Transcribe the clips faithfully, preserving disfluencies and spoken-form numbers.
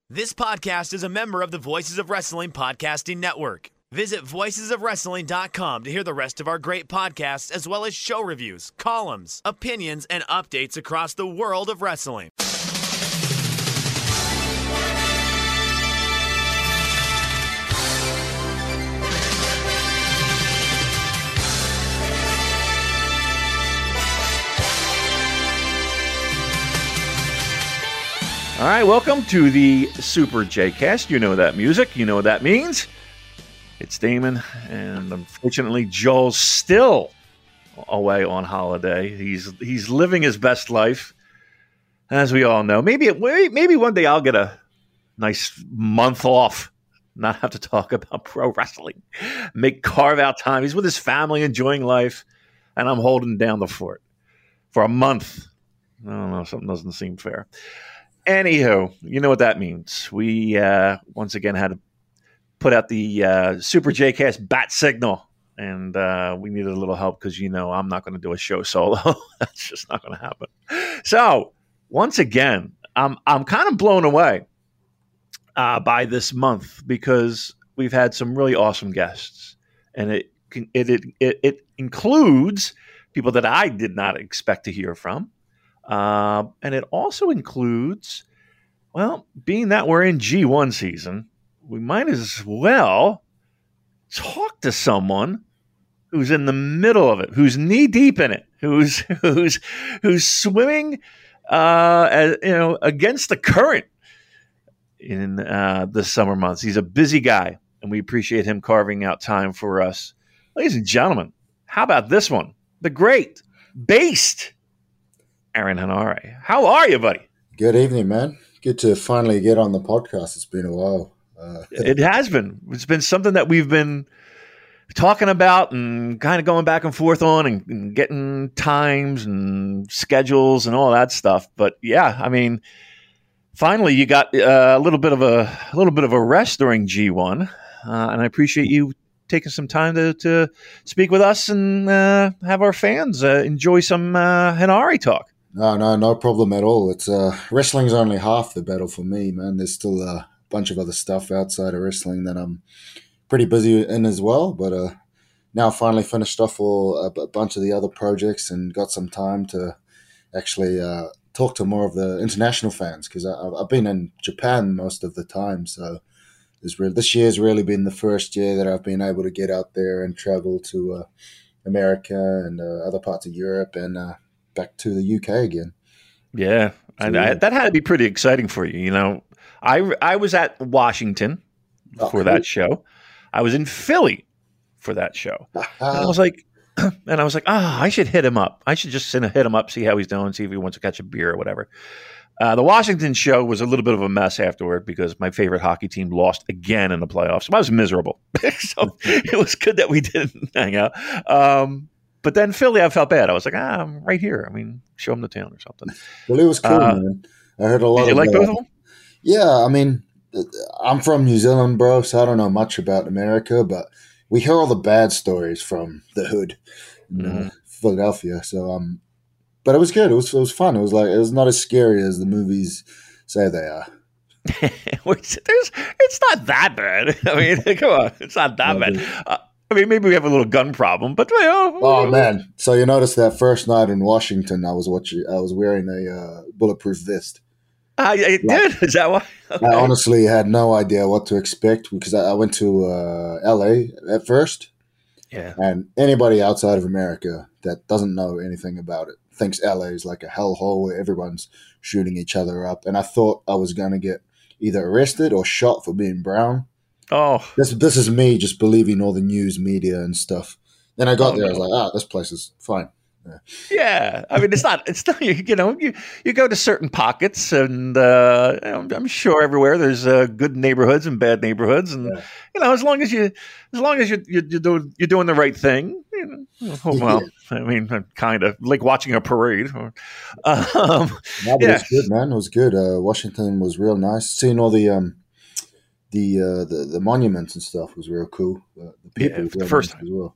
This podcast is a member of the Voices of Wrestling Podcasting Network. Visit voices of wrestling dot com to hear the rest of our great podcasts, as well as show reviews, columns, opinions, and updates across the world of wrestling. All right, welcome to the Super J-Cast. You know that music. You know what that means. It's Damon, and unfortunately, Joel's still away on holiday. He's he's living his best life, as we all know. Maybe it, maybe one day I'll get a nice month off, not have to talk about pro wrestling, make carve out time. He's with his family, enjoying life, and I'm holding down the fort for a month. I don't know, something doesn't seem fair. Anywho, you know what that means. We uh, once again had to put out the uh, Super J-Cast bat signal, and uh, we needed a little help because, you know, I'm not going to do a show solo. That's just not going to happen. So, once again, I'm I'm kind of blown away uh, by this month because we've had some really awesome guests, and it it it it, it includes people that I did not expect to hear from. Uh, and it also includes, well, being that we're in G one season, we might as well talk to someone who's in the middle of it, who's knee deep in it, who's who's who's swimming, uh, as, you know, against the current in uh, the summer months. He's a busy guy, and we appreciate him carving out time for us, ladies and gentlemen. How about this one? The great Based Aaron Henare. How are you, buddy? Good evening, man. Good to finally get on the podcast. It's been a while. Uh, it has been. It's been something that we've been talking about and kind of going back and forth on and, and getting times and schedules and all that stuff. But yeah, I mean, finally you got uh, a little bit of a, a little bit of a rest during G one, uh, and I appreciate you taking some time to, to speak with us and uh, have our fans uh, enjoy some uh, Henare talk. No, no, no problem at all. It's uh, wrestling's only half the battle for me, man. There's still a bunch of other stuff outside of wrestling that I'm pretty busy in as well. But uh, now I finally finished off all, a, a bunch of the other projects and got some time to actually uh, talk to more of the international fans because I've been in Japan most of the time. So this, re- this year's really been the first year that I've been able to get out there and travel to uh, America and uh, other parts of Europe and uh, back to the U K again. Yeah, so, and I, that had to be pretty exciting for you. You know, I, I was at Washington oh, for cool. that show. I was in Philly for that show. And I was like, and I was like, ah, oh, I should hit him up. I should just hit him up, see how he's doing, see if he wants to catch a beer or whatever. Uh, the Washington show was a little bit of a mess afterward because my favorite hockey team lost again in the playoffs. So I was miserable. So it was good that we didn't hang out. Um, But then Philly, I felt bad. I was like, ah, I'm right here. I mean, show them the town or something. Well, it was cool, uh, man. I heard a lot did of you like uh, both of them? Yeah, I mean, I'm from New Zealand, bro, so I don't know much about America, but we hear all the bad stories from the hood in mm-hmm. uh, Philadelphia. So, um, but it was good. It was it was fun. It was like it was not as scary as the movies say they are. There's, it's not that bad. I mean, come on, it's not that no, bad. Uh, I mean, maybe we have a little gun problem, but you know, oh man! So you noticed that first night in Washington, I was watching. I was wearing a uh, bulletproof vest. Uh, it like, did. Is that why? Okay. I honestly had no idea what to expect because I, I went to uh, L A at first. Yeah. And anybody outside of America that doesn't know anything about it thinks L A is like a hellhole where everyone's shooting each other up. And I thought I was going to get either arrested or shot for being brown. Oh, this this is me just believing all the news media and stuff. Then I got oh, there, no. I was like, ah, this place is fine. Yeah. yeah, I mean, it's not. It's not. You know, you you go to certain pockets, and uh, I'm sure everywhere there's uh, good neighborhoods and bad neighborhoods, and yeah. you know, as long as you, as long as you you you're doing you're doing the right thing. You know, well, yeah. I mean, kind of like watching a parade. Um, no, but yeah. It was good, man. It was good. Uh, Washington was real nice. Seeing all the um, the uh, the the monuments and stuff was real cool. Uh, the people yeah, the first time as well.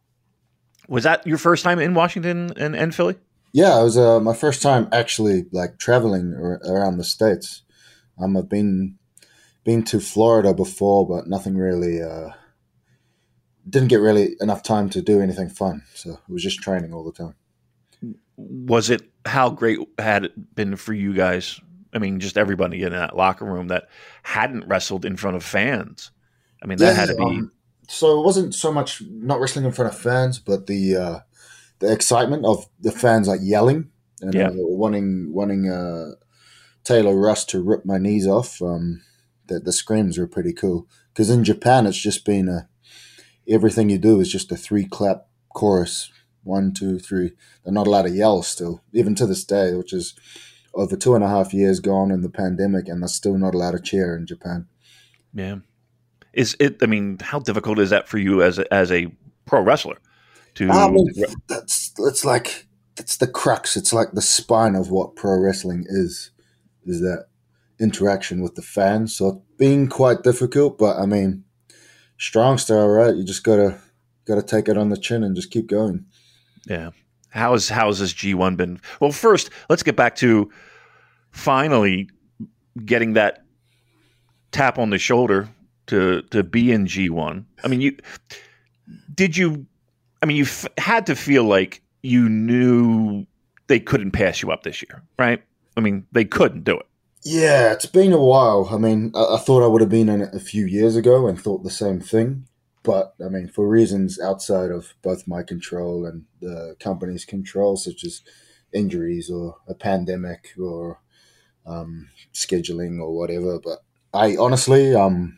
Was that your first time in Washington and, and Philly? Yeah, it was uh, my first time actually like traveling ar- around the States. Um, I've been been to Florida before, but nothing really. Uh, didn't get really enough time to do anything fun, so it was just training all the time. Was it how great had it been for you guys? I mean, just everybody in that locker room that hadn't wrestled in front of fans. I mean, that Yeah, had to be. um, so it wasn't so much not wrestling in front of fans, but the uh, the excitement of the fans like yelling and Yeah. uh, wanting wanting uh, Taylor Russ to rip my knees off. Um, the the screams were pretty cool because in Japan it's just been a everything you do is just a three clap chorus. One, two, three. They're not allowed to yell still, even to this day, which is over two and a half years gone in the pandemic, and they're still not allowed to cheer in Japan. Yeah. Is it? I mean, how difficult is that for you as a, as a pro wrestler? To I mean, that's it's like it's the crux. It's like the spine of what pro wrestling is. Is that interaction with the fans? So it's been quite difficult, but I mean, strong style, right? You just gotta gotta take it on the chin and just keep going. yeah. How's how's this G one been? Well, first, let's get back to finally getting that tap on the shoulder to to be in G one. I mean, you did you? I mean, you f- had to feel like you knew they couldn't pass you up this year, right? I mean, they couldn't do it. Yeah, it's been a while. I mean, I, I thought I would have been in it a few years ago and thought the same thing. But, I mean, for reasons outside of both my control and the company's control, such as injuries or a pandemic or um, scheduling or whatever. But I honestly, um,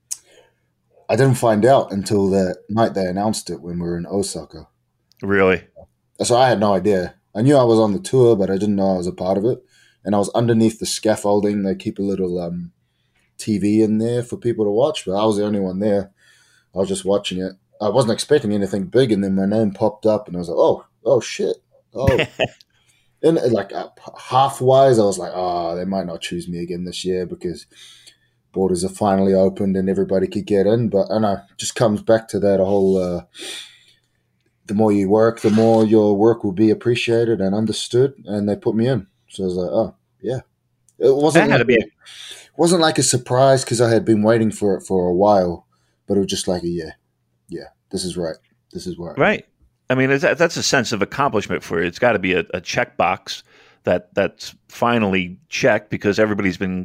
I didn't find out until the night they announced it when we were in Osaka. Really? So I had no idea. I knew I was on the tour, but I didn't know I was a part of it. And I was underneath the scaffolding. They keep a little um, T V in there for people to watch, but I was the only one there. I was just watching it. I wasn't expecting anything big, and then my name popped up, and I was like, "Oh, oh shit!" Oh, and uh, like uh, half wise, I was like, "Oh, they might not choose me again this year because borders are finally opened and everybody could get in." But I know, it just comes back to that whole: uh, the more you work, the more your work will be appreciated and understood. And they put me in, so I was like, "Oh, yeah." It wasn't That had like to be. a, wasn't like a surprise because I had been waiting for it for a while. But it was just like, a, yeah, yeah, this is right. This is right. Right. I mean, it's, that's a sense of accomplishment for you. It's got to be a, a checkbox that that's finally checked because everybody's been.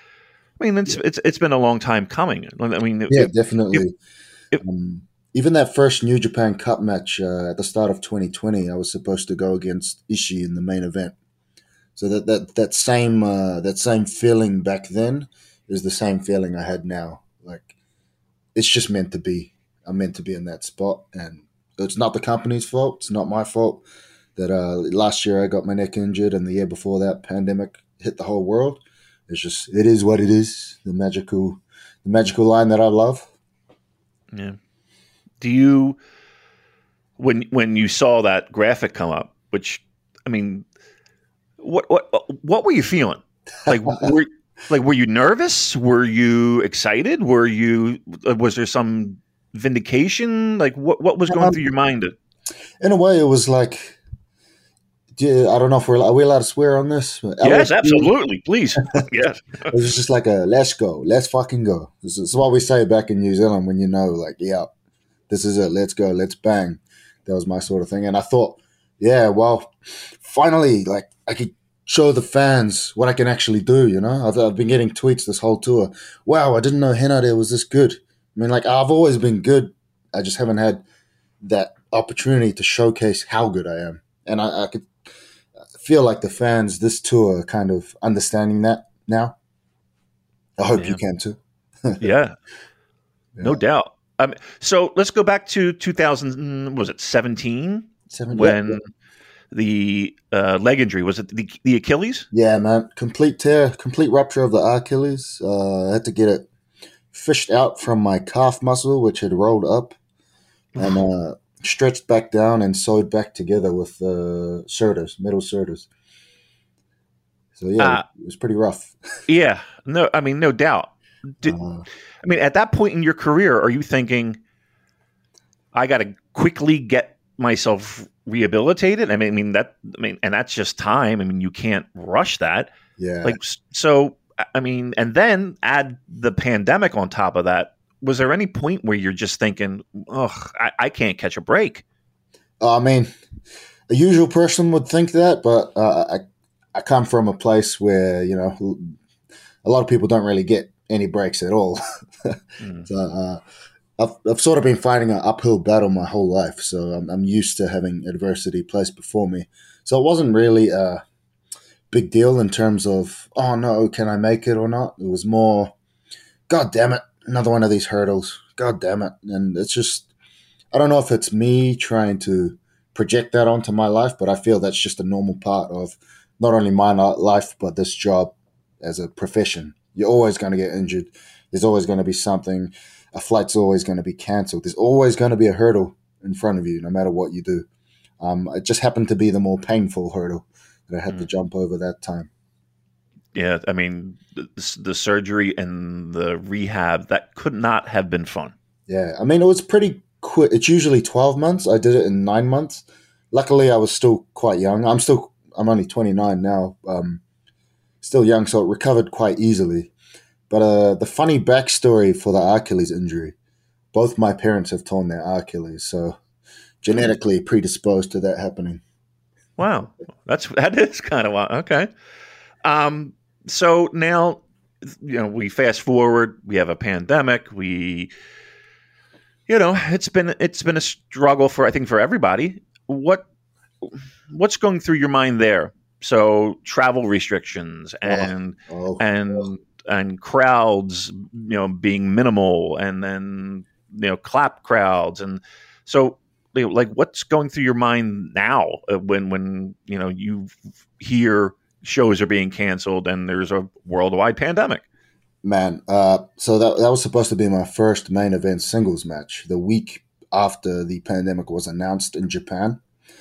I mean, it's yeah. it's it's been a long time coming. I mean, yeah, it, definitely. It, it, um, even that first New Japan Cup match uh, at the start of twenty twenty, I was supposed to go against Ishii in the main event. So that that that same uh, that same feeling back then is the same feeling I had now. Like. It's just meant to be. I'm meant to be in that spot, and it's not the company's fault. It's not my fault that uh, last year I got my neck injured, and the year before that, pandemic hit the whole world. It's just it is what it is. The magical, the magical line that I love. Yeah. Do you when when you saw that graphic come up? Which I mean, what what what were you feeling? Like were Like, were you nervous? Were you excited? Were you? Was there some vindication? Like, what what was going um, through your mind? In a way, it was like, yeah, I don't know if we're are we allowed to swear on this. Yes, absolutely, please. Yes, it was just like a let's go, let's fucking go. This is what we say back in New Zealand when you know, like, yeah, this is it. Let's go, let's bang. That was my sort of thing, and I thought, yeah, well, finally, like, I could. Show the fans what I can actually do, you know? I've, I've been getting tweets this whole tour. Wow, I didn't know Henare was this good. I mean, like, I've always been good. I just haven't had that opportunity to showcase how good I am. And I, I could feel like the fans this tour are kind of understanding that now. I hope yeah. you can too. yeah. yeah, no doubt. Um, so let's go back to two thousand, was it seventeen? Seven, when... yeah, yeah. The uh, leg injury, was it the, the Achilles? Yeah, man, complete tear, complete rupture of the Achilles. Uh, I had to get it fished out from my calf muscle, which had rolled up, and uh, stretched back down and sewed back together with uh, serters, metal serters. So yeah, uh, it was pretty rough. Yeah, no, I mean, no doubt. Did, uh, I mean, at that point in your career, are you thinking, I got to quickly get myself rehabilitated? I mean, I mean that. I mean, and that's just time. I mean, you can't rush that. Yeah. Like, so I mean, and then add the pandemic on top of that. Was there any point where you're just thinking, ugh, I, I can't catch a break? I mean, a usual person would think that, but uh, I I come from a place where, you know, a lot of people don't really get any breaks at all. mm. So uh, I've, I've sort of been fighting an uphill battle my whole life, so I'm, I'm used to having adversity placed before me. So it wasn't really a big deal in terms of, oh no, can I make it or not? It was more, God damn it, another one of these hurdles. God damn it. And it's just, I don't know if it's me trying to project that onto my life, but I feel that's just a normal part of not only my life, but this job as a profession. You're always going to get injured. There's always going to be something. A flight's always going to be cancelled. There's always going to be a hurdle in front of you, no matter what you do. Um, it just happened to be the more painful hurdle that I had mm. to jump over that time. Yeah, I mean, the, the surgery and the rehab, that could not have been fun. Yeah, I mean, it was pretty quick. It's usually twelve months. I did it in nine months. Luckily, I was still quite young. I'm still, I'm only twenty-nine now. Um, still young, so it recovered quite easily. But uh, the funny backstory for the Achilles injury, both my parents have torn their Achilles, so genetically predisposed to that happening. Wow, that's that is kind of wild. Okay. Um, so now, you know, we fast forward. We have a pandemic. We, you know, it's been it's been a struggle for I think for everybody. What what's going through your mind there? So travel restrictions and oh, oh, and oh. and crowds, you know, being minimal, and then you know, clap crowds, and so like what's going through your mind now when when you know you hear shows are being canceled and there's a worldwide pandemic? Man, uh, so that that was supposed to be my first main event singles match the week after the pandemic was announced in Japan.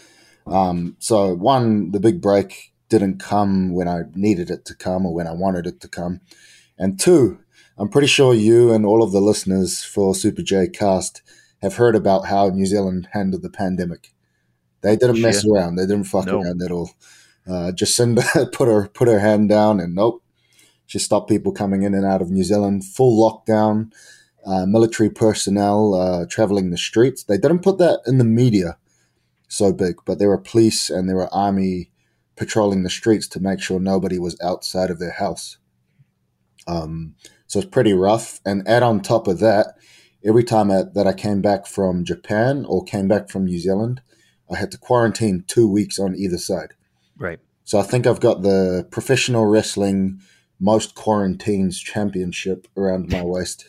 Um, so one, the big break didn't come when I needed it to come or when I wanted it to come. And two, I'm pretty sure you and all of the listeners for Super J Cast have heard about how New Zealand handled the pandemic. They didn't mess Shit. around. They didn't fuck no. around at all. Uh, Jacinda put her put her hand down and nope. She stopped people coming in and out of New Zealand. Full lockdown, uh, military personnel uh, traveling the streets. They didn't put that in the media so big, but there were police and there were army patrolling the streets to make sure nobody was outside of their house. Um, so it's pretty rough. And add on top of that, every time I, that I came back from Japan or came back from New Zealand, I had to quarantine two weeks on either side. Right. So I think I've got the professional wrestling most quarantines championship around my waist.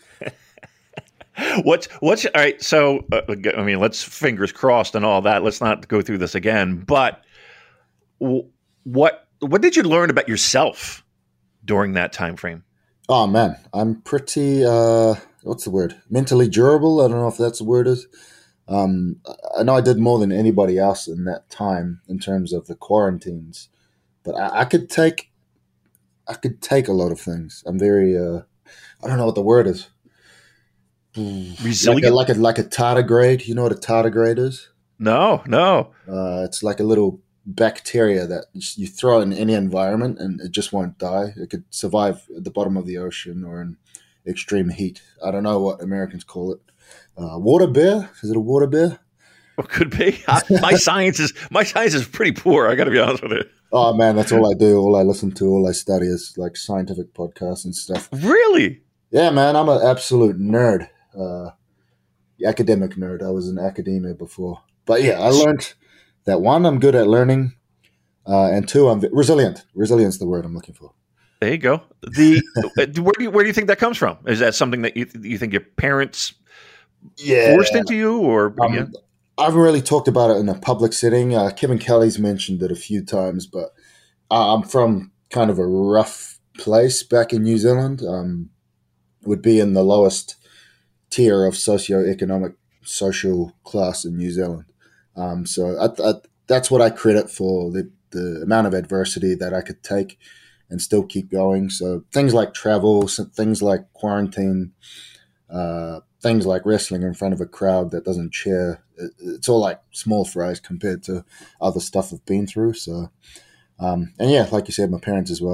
What's what's all right? So uh, I mean, let's fingers crossed and all that. Let's not go through this again. But w- what what did you learn about yourself during that time frame? Oh man, I'm pretty. Uh, what's the word? Mentally durable. I don't know if that's the word is. Um, I know I did more than anybody else in that time in terms of the quarantines, but I, I could take, I could take a lot of things. I'm very, uh, I don't know what the word is. Resilient, like a, like a, like a tardigrade. You know what a tardigrade is? No, no. Uh, it's like a little bacteria that you throw in any environment and it just won't die. It could survive at the bottom of the ocean or in extreme heat. I don't know what Americans call it. Uh, water bear? Is it a water bear? Well, could be. I, my science is my science is pretty poor. I got to be honest with you. Oh man, that's all I do. All I listen to, all I study is like scientific podcasts and stuff. Really? Yeah, man. I'm an absolute nerd. Uh, academic nerd. I was in academia before, but yeah, I learned that one, I'm good at learning, uh, and two, I'm resilient. Resilience, the word I'm looking for. There you go. The where do you, where do you think that comes from? Is that something that you you think your parents yeah. forced into you, or um, yeah? I haven't really talked about it in a public setting. Uh, Kevin Kelly's mentioned it a few times, but uh, I'm from kind of a rough place back in New Zealand. Um, would be in the lowest tier of socioeconomic social class in New Zealand. Um, so I, I, that's what I credit for the, the amount of adversity that I could take and still keep going. So things like travel, some things like quarantine, uh, things like wrestling in front of a crowd that doesn't cheer, it, it's all like small fries compared to other stuff I've been through. So, um, and yeah, like you said, my parents as well.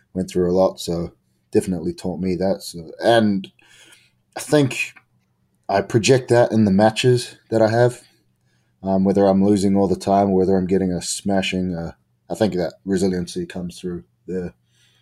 went through a lot, so definitely taught me that. So, and I think I project that in the matches that I have, um, whether I'm losing all the time or whether I'm getting a smashing. Uh, I think that resiliency comes through there.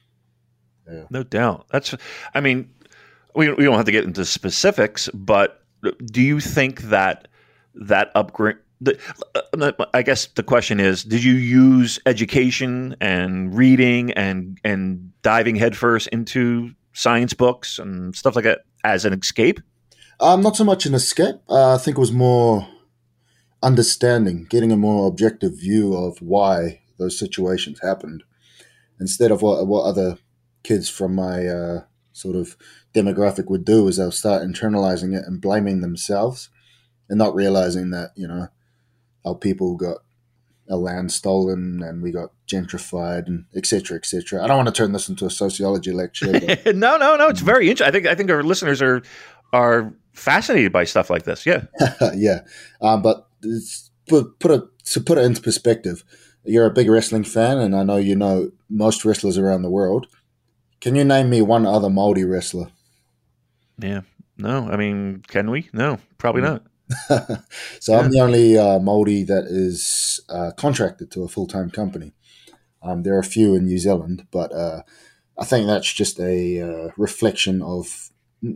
Yeah. No doubt. That's, I mean, we we don't have to get into specifics, but do you think that that upgrade? The, I guess the question is: did you use education and reading and and diving headfirst into science books and stuff like that as an escape? Um, not so much an escape. Uh, I think it was more understanding, getting a more objective view of why those situations happened, instead of what what other kids from my uh, sort of demographic would do, is they'll start internalizing it and blaming themselves, and not realizing that, you know, our people got our land stolen and we got gentrified and et cetera, et cetera. I don't want to turn this into a sociology lecture. But, no, no, no. It's very interesting. I think I think our listeners are are fascinated by stuff like this. Yeah, yeah. Um, but it's, put put it to put it into perspective. You're a big wrestling fan, and I know you know most wrestlers around the world. Can you name me one other Māori wrestler? Yeah. No, I mean, can we? No, probably not. So yeah. I'm the only uh, Māori that is uh, contracted to a full-time company. Um, there are a few in New Zealand, but uh, I think that's just a uh, reflection of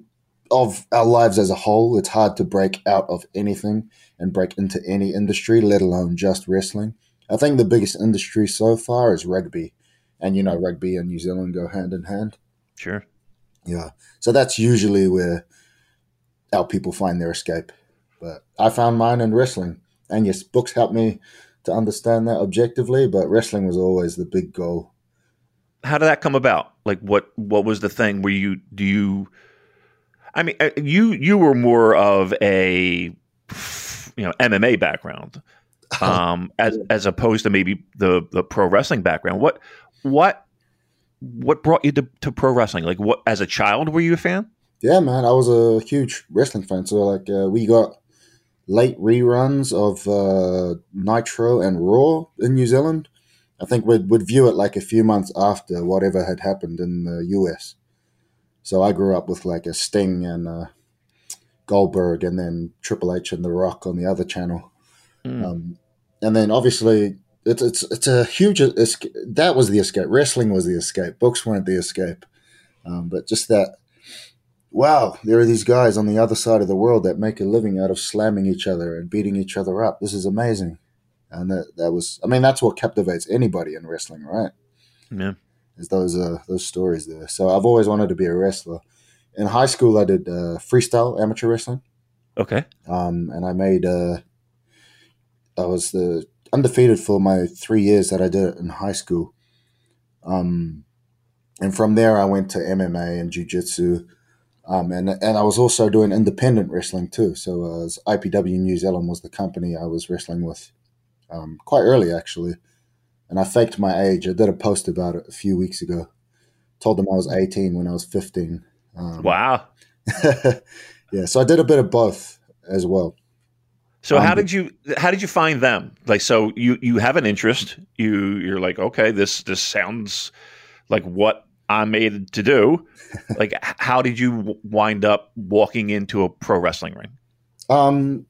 of our lives as a whole. It's hard to break out of anything and break into any industry, let alone just wrestling. I think the biggest industry so far is rugby. And, you know, rugby and New Zealand go hand in hand. Sure. Yeah. So that's usually where our people find their escape. But I found mine in wrestling. And yes, books helped me to understand that objectively, but wrestling was always the big goal. How did that come about? Like, what what was the thing where you, do you, I mean, you you were more of a, you know, M M A background, um, as as opposed to maybe the, the pro wrestling background. What, What what brought you to, to pro wrestling? Like, what, as a child, were you a fan? Yeah, man, I was a huge wrestling fan. So, like, uh, we got late reruns of uh, Nitro and Raw in New Zealand. I think we'd, we'd view it like a few months after whatever had happened in the U S. So I grew up with like a Sting and uh, Goldberg, and then Triple H and The Rock on the other channel. Mm. Um, and then obviously it's it's it's a huge escape. That was the escape. Wrestling was the escape. Books weren't the escape. Um, but just that, wow, there are these guys on the other side of the world that make a living out of slamming each other and beating each other up. This is amazing. And that, that was, I mean, that's what captivates anybody in wrestling, right? Yeah. Is those uh, those stories there. So I've always wanted to be a wrestler. In high school, I did uh, freestyle amateur wrestling. Okay. Um, and I made, uh, I was the undefeated for my three years that I did it in high school. Um, and from there, I went to M M A and jiu-jitsu. Um, and, and I was also doing independent wrestling too. So uh, I P W New Zealand was the company I was wrestling with um, quite early, actually. And I faked my age. I did a post about it a few weeks ago. Told them I was eighteen when I was fifteen. Um, wow. Yeah, so I did a bit of both as well. So um, how did you how did you find them? Like, so you, you have an interest. You you're like, okay, this this sounds like what I'm made to do. Like, how did you wind up walking into a pro wrestling ring? Um.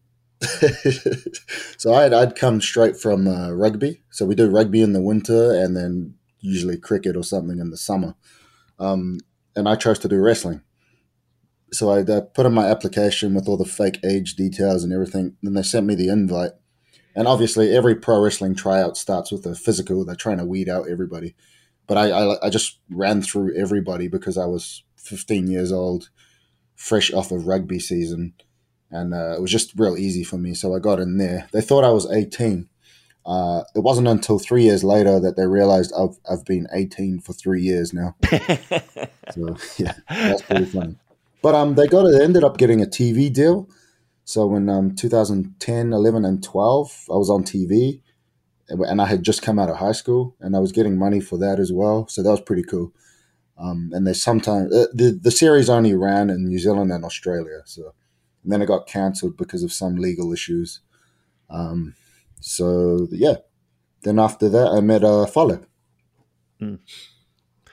So I'd, I'd come straight from uh, rugby. So we do rugby in the winter and then usually cricket or something in the summer. Um, and I chose to do wrestling. So I uh, put in my application with all the fake age details and everything. Then they sent me the invite. And obviously every pro wrestling tryout starts with a physical. They're trying to weed out everybody. But I, I, I just ran through everybody because I was fifteen years old, fresh off of rugby season. And uh, it was just real easy for me. So I got in there. They thought I was eighteen. Uh, it wasn't until three years later that they realized I've I've been eighteen for three years now. So yeah, that's pretty funny. But um, they got they ended up getting a T V deal. So in um two thousand ten, eleven, and twelve, I was on T V, and I had just come out of high school, and I was getting money for that as well. So that was pretty cool. Um, and they sometimes uh, the the series only ran in New Zealand and Australia. So. And then it got cancelled because of some legal issues. Um, so, yeah. Then after that, I met uh, Follow. Mm.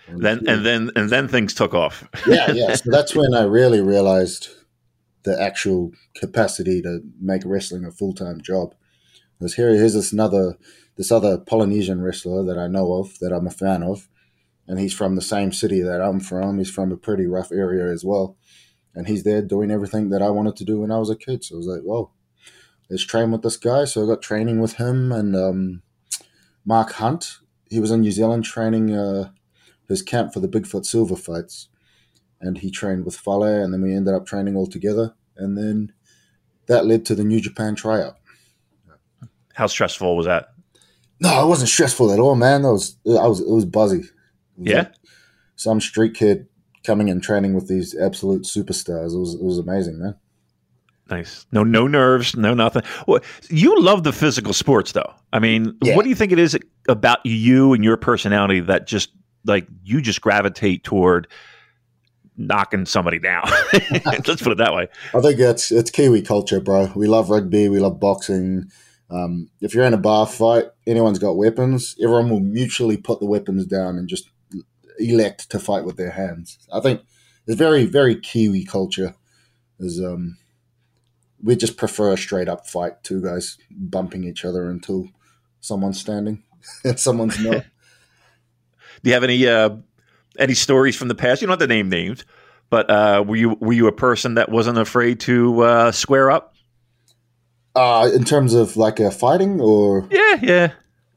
Then and then and then things took off. yeah, yeah. So that's when I really realized the actual capacity to make wrestling a full time job. Because here, here's this another, this other Polynesian wrestler that I know of, that I'm a fan of, and he's from the same city that I'm from. He's from a pretty rough area as well, and he's there doing everything that I wanted to do when I was a kid. So I was like, whoa, let's train with this guy. So I got training with him and um, Mark Hunt. He was in New Zealand training uh, his camp for the Bigfoot Silver fights, and he trained with Fale, and then we ended up training all together, and then that led to the New Japan tryout. How stressful was that? No, it wasn't stressful at all, man. It was, I was, it was buzzy. It was Yeah, like some street kid coming and training with these absolute superstars. It was, it was amazing, man. nice. No, no nerves, no nothing. Well, you love the physical sports, though. I mean, Yeah. what do you think it is about you and your personality that just like you just gravitate toward knocking somebody down? Let's put it that way. I think it's it's Kiwi culture, bro. We love rugby. We love boxing. Um, if you're in a bar fight, anyone's got weapons, everyone will mutually put the weapons down and just elect to fight with their hands. I think it's very, very Kiwi culture. Is um, we just prefer a straight up fight, two guys bumping each other until someone's standing and someone's not. Do you have any uh, any stories from the past? You don't have to name names, but uh, were you were you a person that wasn't afraid to uh, square up? Uh, in terms of like a fighting or Yeah, yeah.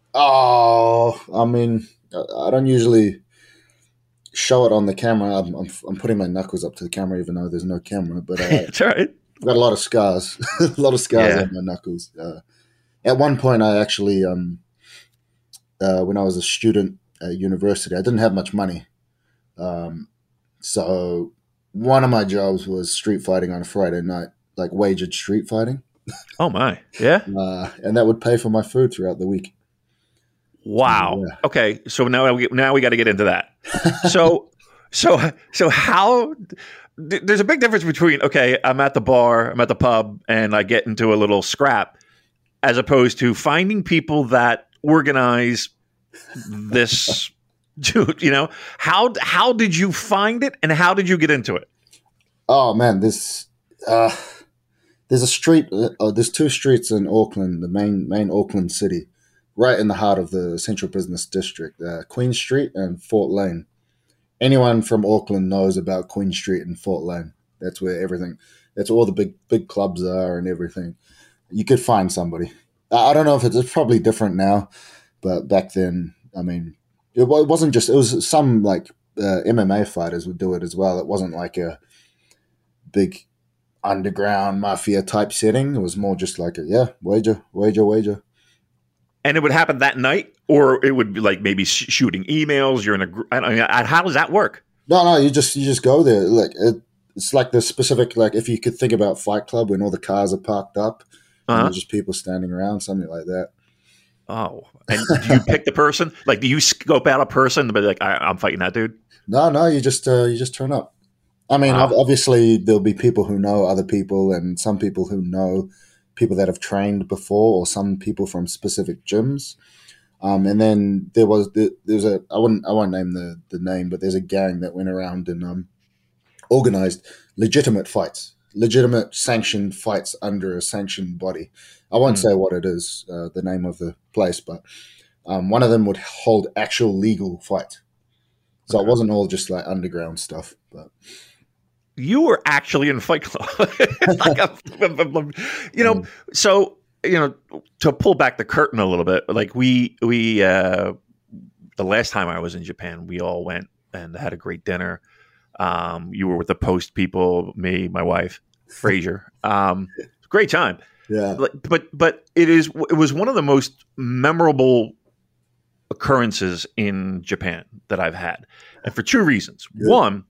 oh, I mean, I don't usually show it on the camera. I'm, I'm, I'm putting my knuckles up to the camera, even though there's no camera. But uh, It's all right. I've got a lot of scars, a lot of scars Yeah. on my knuckles. Uh, at one point, I actually, um, uh, when I was a student at university, I didn't have much money. Um, so one of my jobs was street fighting on a Friday night, like wagered street fighting. Oh my, yeah. Uh, and that would pay for my food throughout the week. Wow. Yeah. Okay, so now we now we got to get into that. So so so how? th- There's a big difference between okay, I'm at the bar, I'm at the pub, and I get into a little scrap, as opposed to finding people that organize this. You know, how how did you find it, and how did you get into it? Oh man, this uh, there's a street. Uh, there's two streets in Auckland, the main main Auckland city, right in the heart of the central business district. Uh, Queen Street and Fort Lane. Anyone from Auckland knows about Queen Street and Fort Lane. That's where everything. That's where all the big big clubs are and everything. You could find somebody. I I don't know if it's, it's probably different now, but back then, I mean, it, wa- it wasn't just. It was some like uh, M M A fighters would do it as well. It wasn't like a big underground mafia type setting. It was more just like a yeah, wager, wager, wager. And it would happen that night, or it would be like maybe sh- shooting emails. You're in a. gr- I don't know, how does that work? No, no, you just you just go there. Like it, it's like the specific like if you could think about Fight Club when all the cars are parked up, and Uh-huh. there's just people standing around, something like that. Oh, and do you pick the person? Like, do you scope out a person to be like, I, I'm fighting that dude? No, no, you just uh, you just turn up. I mean, Wow. ob- obviously there'll be people who know other people, and some people who know people that have trained before, or some people from specific gyms. Um, and then there was there's a I wouldn't I won't name the, the name, but there's a gang that went around and um, organized legitimate fights, legitimate sanctioned fights under a sanctioned body. I won't Hmm. say what it is, uh, the name of the place, but um, one of them would hold actual legal fights. So it Okay. wasn't all just like underground stuff, but You were actually in Fight Club. Like, I'm- you know, so you know, to pull back the curtain a little bit, like we we uh, the last time I was in Japan, we all went and had a great dinner. Um, you were with the Post people, me, my wife, Fraser. Um, great time. yeah. Like, but but it is it was one of the most memorable occurrences in Japan that I've had, and for two reasons. Good. One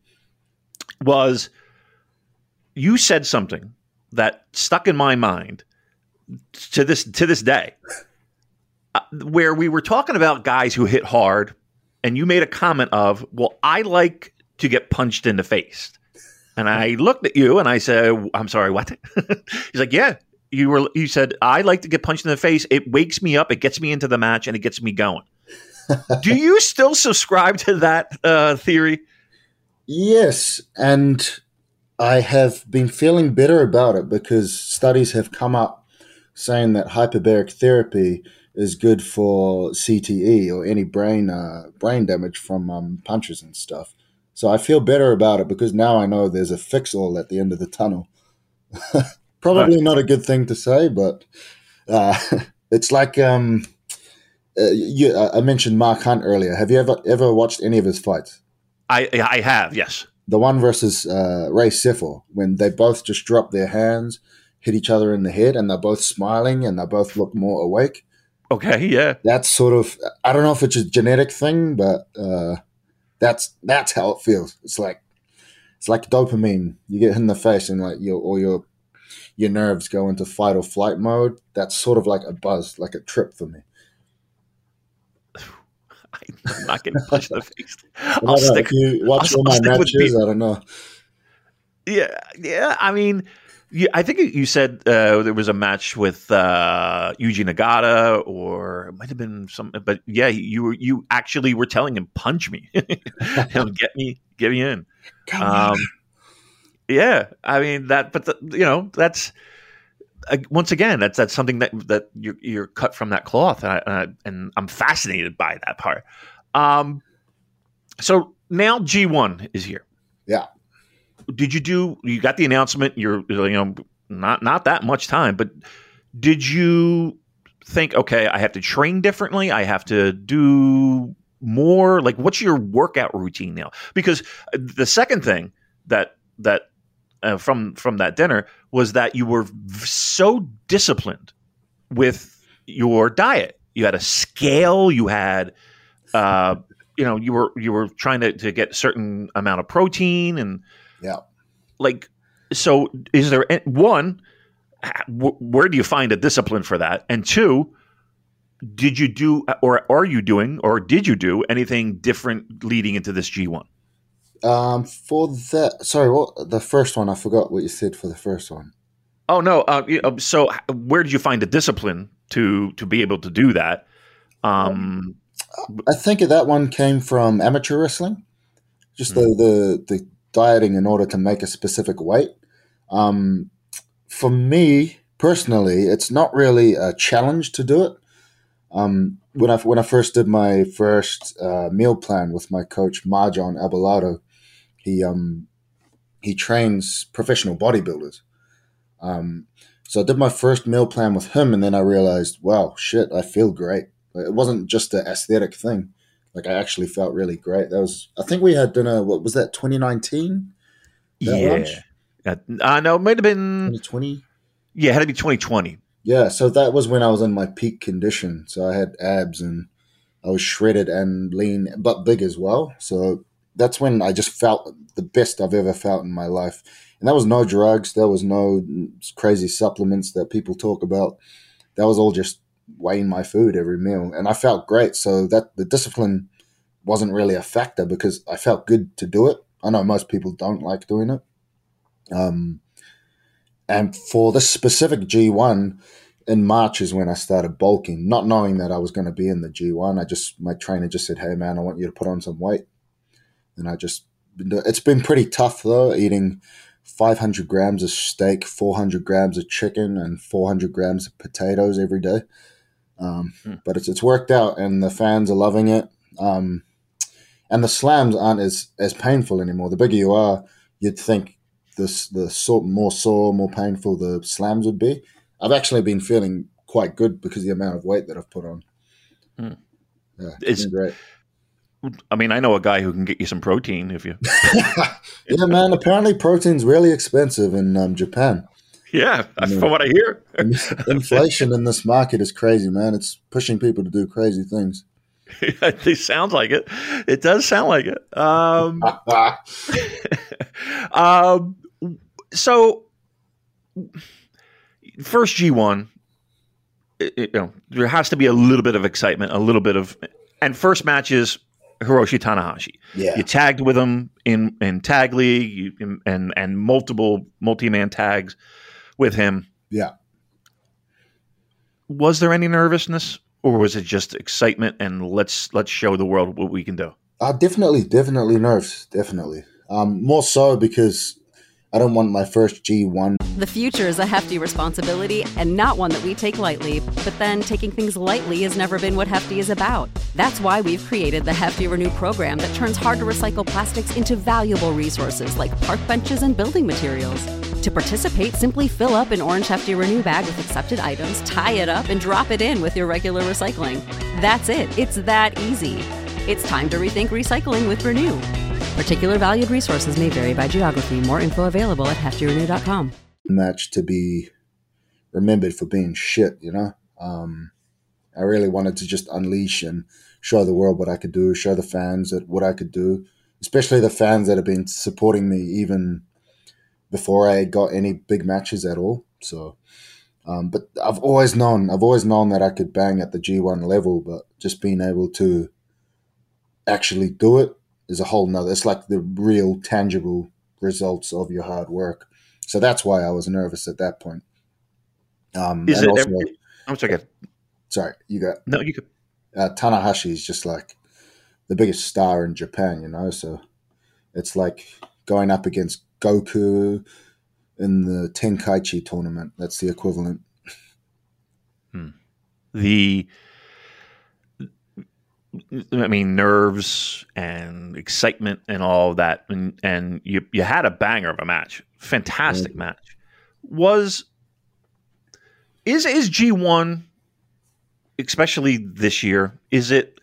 was you said something that stuck in my mind to this to this day, uh, where we were talking about guys who hit hard, and you made a comment of, "Well, I like to get punched in the face," and I looked at you and I said, "I'm sorry, what?" He's like, "Yeah." You were. You said, "I like to get punched in the face. It wakes me up. It gets me into the match, and it gets me going." Do you still subscribe to that uh, theory? Yes, and I have been feeling better about it because studies have come up saying that hyperbaric therapy is good for C T E or any brain uh, brain damage from um, punches and stuff. So I feel better about it because now I know there's a fix-all at the end of the tunnel. Probably not a good thing to say, but uh, it's like um, uh, you, uh, I mentioned Mark Hunt earlier. Have you ever ever watched any of his fights? I I have, yes. The one versus uh, Ray Seffel, when they both just drop their hands, hit each other in the head, and they're both smiling and they both look more awake. Okay, yeah. That's sort of, I don't know if it's a genetic thing, but uh, that's that's how it feels. It's like it's like dopamine. You get hit in the face and like your or your your nerves go into fight or flight mode. That's sort of like a buzz, like a trip for me. I'm not getting punched in the face. I'll I'll stick, stick. if you watch I'll, all my I'll stick with matches, be- I don't know. Yeah, yeah. I mean, you, I think you said uh, there was a match with uh, Yuji Nagata, or it might have been some. But yeah, you were you actually were telling him punch me, He'll get me, get me in. Come Um, on. yeah, I mean that, but the, you know that's uh, once again that's that's something that that you're you're cut from that cloth, and, I, and, I, and I'm fascinated by that part. Um, so now G one is here. Yeah. Did you do? You got the announcement. You're you know not not that much time, but did you think, okay, I have to train differently? I have to do more. Like, what's your workout routine now? Because the second thing that that uh, from from that dinner was that you were so disciplined with your diet. You had a scale. You had, uh, you know, you were you were trying to, to get a certain amount of protein and. Yeah. Like, so is there one, where do you find a discipline for that? And two, did you do, or are you doing, or did you do anything different leading into this G one? Um, for that, sorry, what the first one? I forgot what you said for the first one. Oh no. Uh, so where did you find the discipline to, to be able to do that? Um, I think that one came from amateur wrestling, just hmm. the, the, the, dieting in order to make a specific weight. Um, for me personally, it's not really a challenge to do it. Um, when I when I first did my first uh, meal plan with my coach Marjon Abelardo, he um, he trains professional bodybuilders. Um, so I did my first meal plan with him, and then I realized, wow, shit, I feel great. It wasn't just an aesthetic thing. Like, I actually felt really great. That was, I think we had dinner, what was that, twenty nineteen? That yeah. lunch? Uh, uh, no, it might have been. twenty twenty? Yeah, it had to be twenty twenty. Yeah, so that was when I was in my peak condition. So I had abs and I was shredded and lean, but big as well. So that's when I just felt the best I've ever felt in my life. And that was no drugs. There was no crazy supplements that people talk about. That was all just weighing my food every meal, and I felt great. So that the discipline wasn't really a factor because I felt good to do it. I know most people don't like doing it. Um, and for this specific G one, in March is when I started bulking, not knowing that I was going to be in the G one. I just, my trainer just said, "Hey man, I want you to put on some weight." And I just, it's been pretty tough though, eating five hundred grams of steak, four hundred grams of chicken, and four hundred grams of potatoes every day. Um, hmm. But it's it's worked out, and the fans are loving it. Um, and the slams aren't as, as painful anymore. The bigger you are, you'd think this the sort more sore, more painful the slams would be. I've actually been feeling quite good because of the amount of weight that I've put on. Hmm. Yeah, it's, it's been great. I mean, I know a guy who can get you some protein if you. Yeah, man. Apparently, protein's really expensive in um, Japan. Yeah, I mean, from what I hear. Inflation in this market is crazy, man. It's pushing people to do crazy things. It sounds like it. It does sound like it. Um, um, so, first G one, it, you know, there has to be a little bit of excitement, a little bit of, and first match is Hiroshi Tanahashi. Yeah. You tagged with him in, in Tag League you, and, and multiple multi-man tags with him. Yeah. Was there any nervousness or was it just excitement and let's let's show the world what we can do? Uh, definitely, definitely nerves, definitely. Um, more so because I don't want my first G one. The future is a hefty responsibility and not one that we take lightly. But then taking things lightly has never been what Hefty is about. That's why we've created the Hefty Renew program that turns hard-to-recycle plastics into valuable resources like park benches and building materials. To participate, simply fill up an orange Hefty Renew bag with accepted items, tie it up, and drop it in with your regular recycling. That's it. It's that easy. It's time to rethink recycling with Renew. Particular valued resources may vary by geography. More info available at hefty renew dot com. Match to be remembered for being shit, you know? Um, I really wanted to just unleash and show the world what I could do, show the fans that what I could do, especially the fans that have been supporting me even before I got any big matches at all. So, um, but I've always known, I've always known that I could bang at the G one level, but just being able to actually do it is a whole nother, it's like the real tangible results of your hard work. So that's why I was nervous at that point. Um, Is and it also, every, I'm sorry. sorry, you got No, you could. uh, Tanahashi is just like the biggest star in Japan, you know. So it's like going up against Goku in the Tenkaichi tournament. That's the equivalent. Hmm. The, I mean, nerves and excitement and all of that, and and you you had a banger of a match, fantastic Mm-hmm. match. Was is is G one, especially this year, is it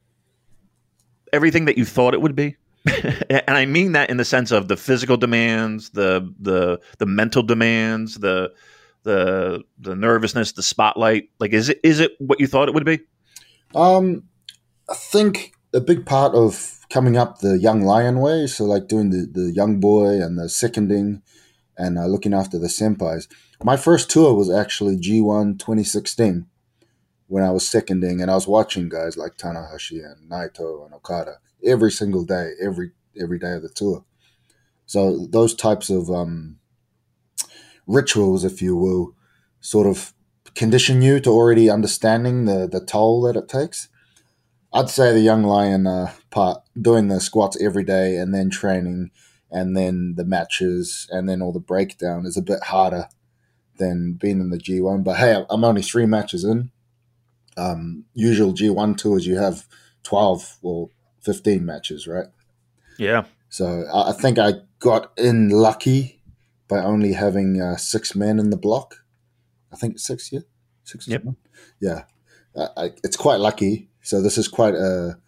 everything that you thought it would be? And I mean that in the sense of the physical demands, the the the mental demands, the the the nervousness, the spotlight. Like, is it is it what you thought it would be? Um, I think a big part of coming up the young lion way, so like doing the, the young boy and the seconding and uh, looking after the senpais. My first tour was actually G one twenty sixteen when I was seconding and I was watching guys like Tanahashi and Naito and Okada every single day, every every day of the tour. So those types of um, rituals, if you will, sort of condition you to already understanding the, the toll that it takes. I'd say the young lion uh, part, doing the squats every day and then training and then the matches and then all the breakdown is a bit harder than being in the G one. But hey, I'm only three matches in. Um, usual G one tours, you have twelve or fifteen matches, right? Yeah. So I I think I got in lucky by only having uh, six men in the block. I think it's six, yeah? Six or Yep. seven? Yeah. Uh, I, it's quite lucky. So this is quite a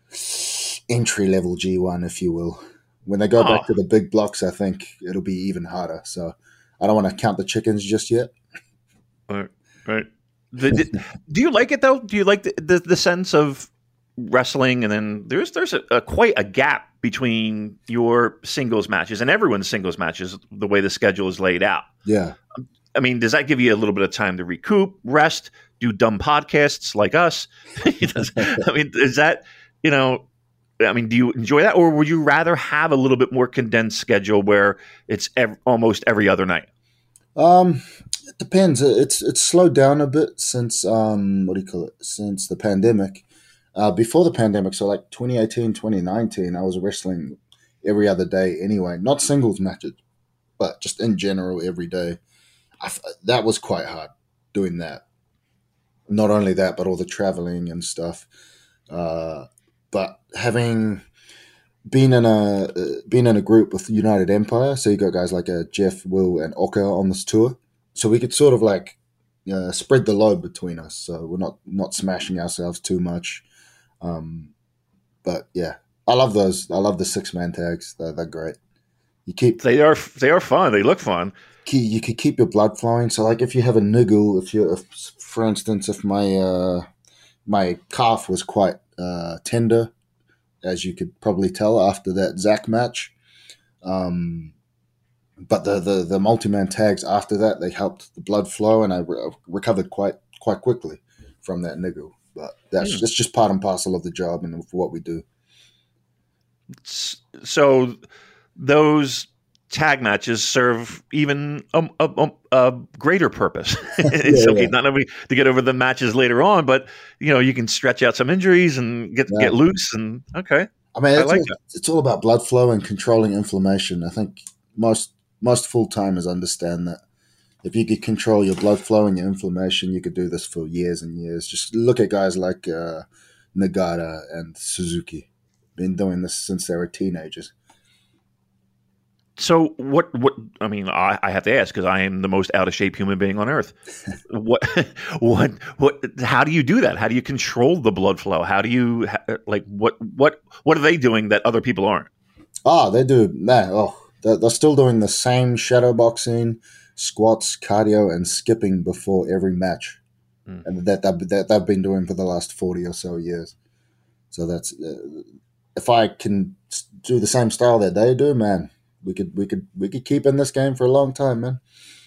entry-level G one, if you will. When they go Oh. back to the big blocks, I think it'll be even harder. So I don't want to count the chickens just yet. Right. Right. The, the- do you like it though? Do you like the, the, the sense of wrestling? And then there's there's a, a quite a gap between your singles matches and everyone's singles matches. The way the schedule is laid out. Yeah. I mean, does that give you a little bit of time to recoup, rest, do dumb podcasts like us? I mean, is that, you know, I mean, do you enjoy that? Or would you rather have a little bit more condensed schedule where it's ev- almost every other night? Um, it depends. It's it's slowed down a bit since um what do you call it? Since the pandemic. Uh, before the pandemic, so like twenty eighteen, twenty nineteen, I was wrestling every other day anyway. Not singles matches, but just in general every day. I f that was quite hard doing that. Not only that, but all the traveling and stuff. Uh, but having been in a uh, been in a group with United Empire, so you got guys like uh, Jeff, Will, and Oka on this tour, so we could sort of like uh, spread the load between us, so we're not not smashing ourselves too much. Um, but yeah, I love those. I love the six man tags. They're, they're great. You keep They are they are fun. They look fun. key- you could keep your blood flowing. So like if you have a niggle, if you, if, for instance, if my uh, my calf was quite uh, tender, as you could probably tell after that Zach match. Um, but the, the, the multi-man tags after that, they helped the blood flow, and I re- recovered quite quite quickly from that niggle. But that's, Hmm. that's just part and parcel of the job and of what we do. S- So those tag matches serve even a, a, a greater purpose. In yeah, some yeah. cases, not only to get over the matches later on, but you know you can stretch out some injuries and get Yeah. get loose. And okay, I mean, I it's like all, that. it's all about blood flow and controlling inflammation. I think most most full timers understand that. If you could control your blood flow and your inflammation, you could do this for years and years. Just look at guys like uh, Nagata and Suzuki. Been doing this since they were teenagers. So what? What? I mean, I, I have to ask because I am the most out of shape human being on earth. what? What? What? How do you do that? How do you control the blood flow? How do you like? What? What? What are they doing that other people aren't? Oh, they do. Man, oh, they're, they're still doing the same shadow boxing, squats, cardio, and skipping before every match, mm. and that, that that they've been doing for the last forty or so years. So that's uh, if I can do the same style that they do, man. We could we could we could keep in this game for a long time, man.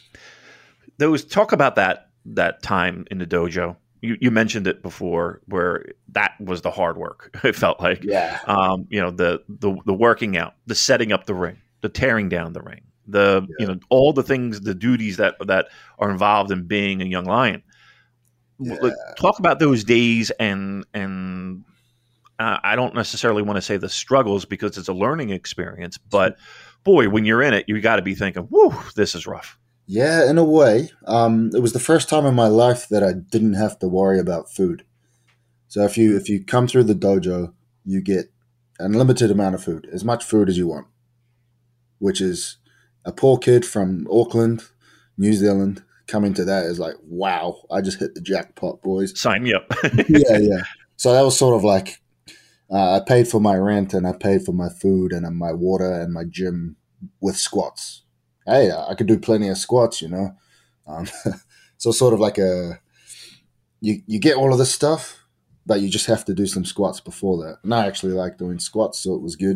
There was talk about that that time in the dojo. You, you mentioned it before, where that was the hard work. It felt like, yeah, um, you know, the the the working out, the setting up the ring, the tearing down the ring, the yeah. you know all the things, the duties that that are involved in being a young lion. Yeah. Talk about those days and and. Uh, I don't necessarily want to say the struggles because it's a learning experience, but boy, when you're in it, you got to be thinking, "Whoo, this is rough." Yeah, in a way, um, it was the first time in my life that I didn't have to worry about food. So if you if you come through the dojo, you get an unlimited amount of food, as much food as you want, which is a poor kid from Auckland, New Zealand, coming to that is like, wow, I just hit the jackpot, boys. Sign me up. yeah, yeah. So that was sort of like. Uh, I paid for my rent and I paid for my food and my water and my gym with squats. Hey, I could do plenty of squats, you know. Um, so sort of like a you you get all of this stuff, but you just have to do some squats before that. And I actually like doing squats, so it was good.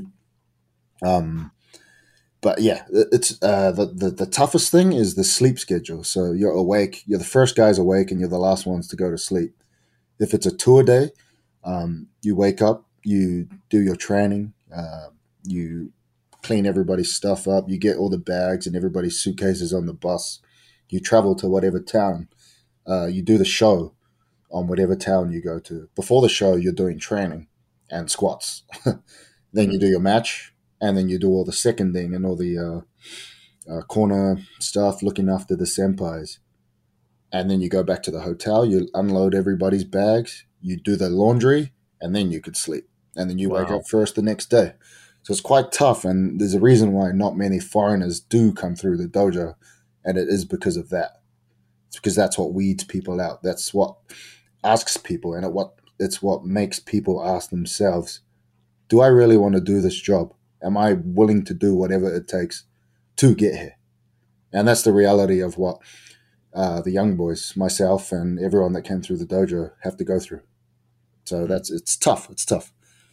Um, but yeah, it's uh, the, the the toughest thing is the sleep schedule. So you're awake, you're the first guys awake, and you're the last ones to go to sleep. If it's a tour day, um, you wake up. You do your training, uh, you clean everybody's stuff up, you get all the bags and everybody's suitcases on the bus, you travel to whatever town, uh, you do the show on whatever town you go to. Before the show, you're doing training and squats. Then you do your match, and then you do all the seconding and all the uh, uh, corner stuff, looking after the senpais. And then you go back to the hotel, you unload everybody's bags, you do the laundry, and then you could sleep. And then you wow. wake up first the next day. So it's quite tough, and there's a reason why not many foreigners do come through the dojo, and it is because of that. It's because that's what weeds people out. That's what asks people, and it what it's what makes people ask themselves, do I really want to do this job? Am I willing to do whatever it takes to get here? And that's the reality of what uh, the young boys, myself, and everyone that came through the dojo have to go through. So that's it's tough. It's tough.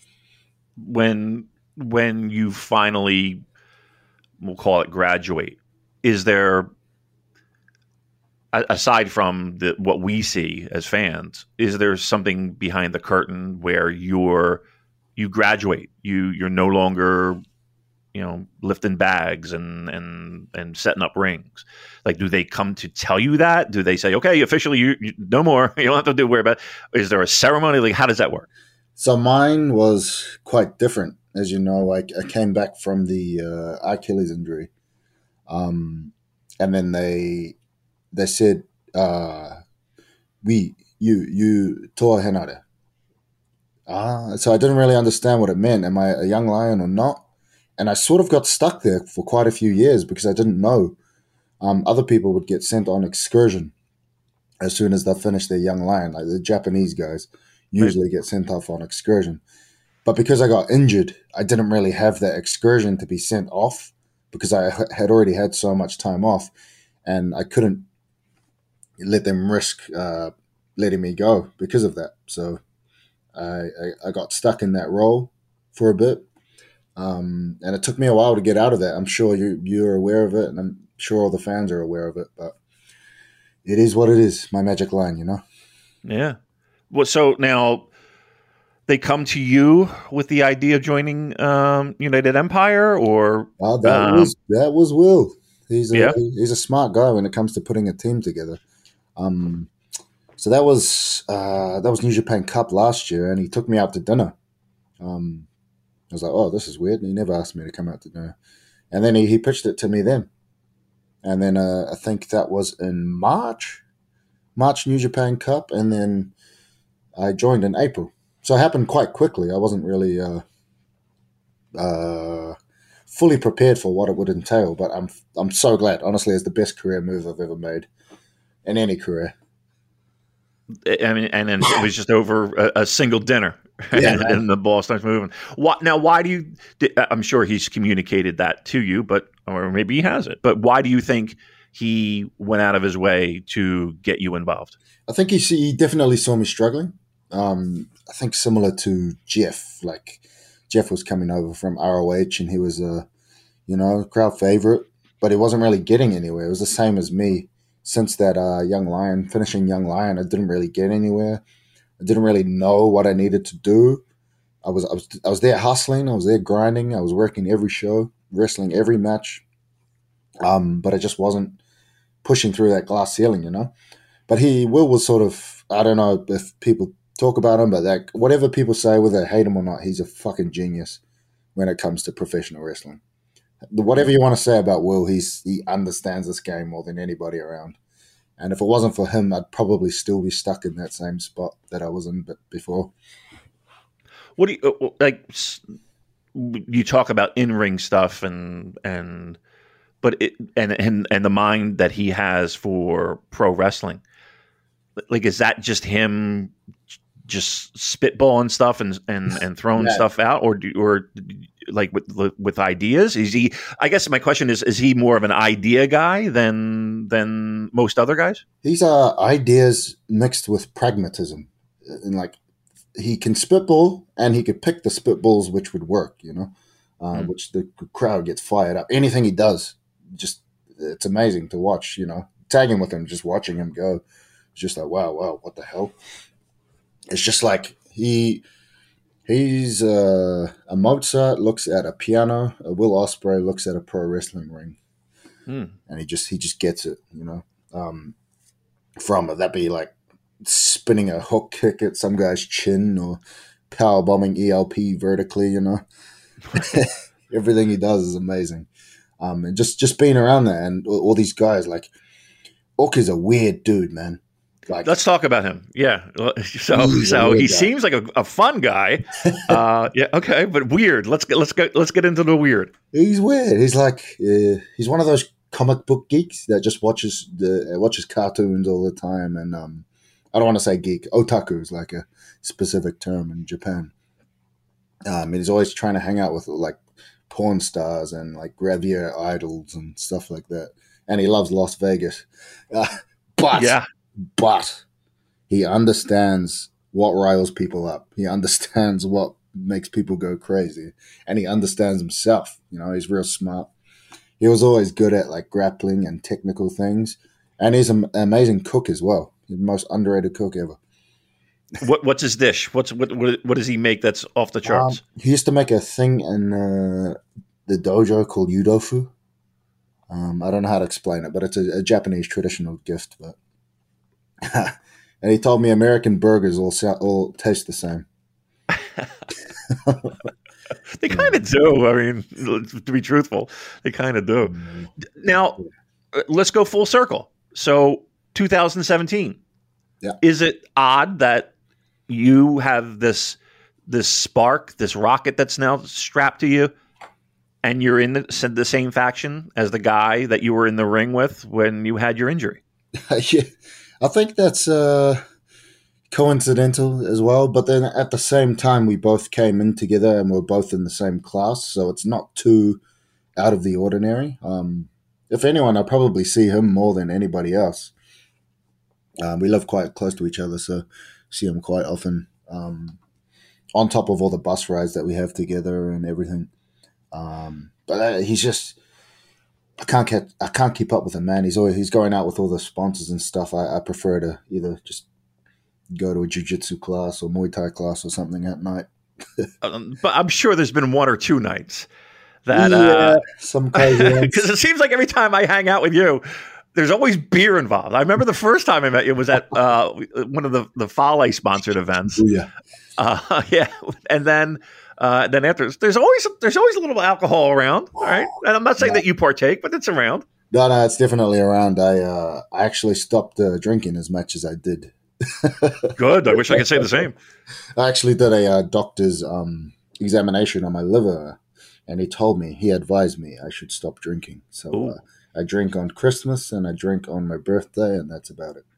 When when you finally, we'll call it graduate, is there, aside from the, what we see as fans, is there something behind the curtain where you're you graduate, you you're no longer, you know, lifting bags and and and setting up rings? Like, do they come to tell you that? Do they say, okay, officially, you, you no more, you don't have to do worry about it? Is there a ceremony? Like, how does that work? So mine was quite different. As you know, I, I came back from the uh, Achilles injury. Um, and then they they said, uh, we, you, you, toa henare. Ah, so I didn't really understand what it meant. Am I a young lion or not? And I sort of got stuck there for quite a few years because I didn't know. Um, other people would get sent on excursion as soon as they finish their young lion, like the Japanese guys. Usually get sent off on excursion. But because I got injured, I didn't really have that excursion to be sent off because I had already had so much time off, and I couldn't let them risk uh, letting me go because of that. So I, I, I got stuck in that role for a bit, um, and it took me a while to get out of that. I'm sure you, you're aware of it, and I'm sure all the fans are aware of it, but it is what it is, my magic line, you know? Yeah. Well, so now they come to you with the idea of joining um, United Empire, or Uh, that um, was that was Will. He's a yeah, he's a smart guy when it comes to putting a team together. Um, so that was uh, that was New Japan Cup last year, and he took me out to dinner. Um, I was like, oh, this is weird. And he never asked me to come out to dinner, and then he, he pitched it to me then, and then uh, I think that was in March, March New Japan Cup, and then I joined in April. So it happened quite quickly. I wasn't really uh, uh, fully prepared for what it would entail, but I'm I'm so glad. Honestly, it's the best career move I've ever made in any career. I mean, and then it was just over a, a single dinner, Yeah, and, and the ball starts moving. What now? Why do you? I'm sure he's communicated that to you, but or maybe he hasn't. But why do you think he went out of his way to get you involved? I think he he definitely saw me struggling. Um, I think similar to Jeff, like Jeff was coming over from R O H and he was a, you know, crowd favorite, but he wasn't really getting anywhere. It was the same as me. Since that uh, Young Lion, finishing Young Lion, I didn't really get anywhere. I didn't really know what I needed to do. I was I was I was there hustling. I was there grinding. I was working every show, wrestling every match. Um, but I just wasn't pushing through that glass ceiling, you know. But he Will was sort of, I don't know if people talk about him, but that whatever people say, whether they hate him or not, he's a fucking genius when it comes to professional wrestling. Whatever you want to say about Will, he's he understands this game more than anybody around. And if it wasn't for him, I'd probably still be stuck in that same spot that I was in before. What do you like? You talk about in-ring stuff and and but it and and and the mind that he has for pro wrestling. Like, is that just him just spitballing stuff and and, and throwing Yeah. stuff out, or do, or like with with ideas? Is he? I guess my question is: is he more of an idea guy than than most other guys? These are ideas mixed with pragmatism, and like he can spitball and he could pick the spitballs which would work, you know, uh, Mm. which the crowd gets fired up. Anything he does, just it's amazing to watch. You know, tagging with him, just watching him go, it's just like wow, wow, what the hell? It's just like he he's uh, a Mozart looks at a piano, a Will Ospreay looks at a pro wrestling ring, Mm. and he just he just gets it, you know. Um, from it, that'd be like spinning a hook kick at some guy's chin or power bombing E L P vertically, you know. Everything he does is amazing. Um, and just just being around there and all, all these guys, like Orc is a weird dude, man. Like, Let's talk about him. Yeah. So He's a so weird he guy. seems like a, a fun guy. Uh, yeah. Okay. But weird. Let's get let's get let's get into the weird. he's weird. He's like uh, he's one of those comic book geeks that just watches the uh, watches cartoons all the time. And um, I don't want to say geek. Otaku is like a specific term in Japan. Um, and he's always trying to hang out with like porn stars and like gravier idols and stuff like that. And he loves Las Vegas. Uh, but Yeah. but he understands what riles people up. He understands what makes people go crazy, and he understands himself. You know, he's real smart. He was always good at like grappling and technical things, and he's an amazing cook as well. He's the most underrated cook ever. What what's his dish? What's what what, what does he make that's off the charts? Um, he used to make a thing in uh, the dojo called yudofu. Um, I don't know how to explain it, but it's a, a Japanese traditional gift. But and he told me American burgers all sound, all taste the same. They kind of do. I mean, to be truthful, they kind of do. Now, uh, let's go full circle. So, two thousand seventeen. Yeah. Is it odd that you have this this spark, this rocket that's now strapped to you, and you're in the, the same faction as the guy that you were in the ring with when you had your injury? Yeah, I think that's uh, coincidental as well. But then at the same time, we both came in together and we're both in the same class, so it's not too out of the ordinary. Um, if anyone, I probably see him more than anybody else. Um, we live quite close to each other, so see him quite often. Um, on top of all the bus rides that we have together and everything, um, but uh, he's just. I can't keep I can't keep up with him, man. He's always he's going out with all the sponsors and stuff. I, I prefer to either just go to a jiu-jitsu class or Muay Thai class or something at night. um, but I'm sure there's been one or two nights that yeah, uh, some crazy ones. because it seems like every time I hang out with you, there's always beer involved. I remember the first time I met you was at uh, one of the the Fale sponsored events. Ooh, yeah, uh, yeah, and then uh, then after there's always there's always a little alcohol around. All right, and I'm not saying Yeah. that you partake, but it's around. no, no, it's definitely around. I uh, I actually stopped uh, drinking as much as I did. Good. I wish I could say the same. I actually did a uh, doctor's um, examination on my liver, and he told me, he advised me I should stop drinking. So uh, I drink on Christmas and I drink on my birthday, and that's about it.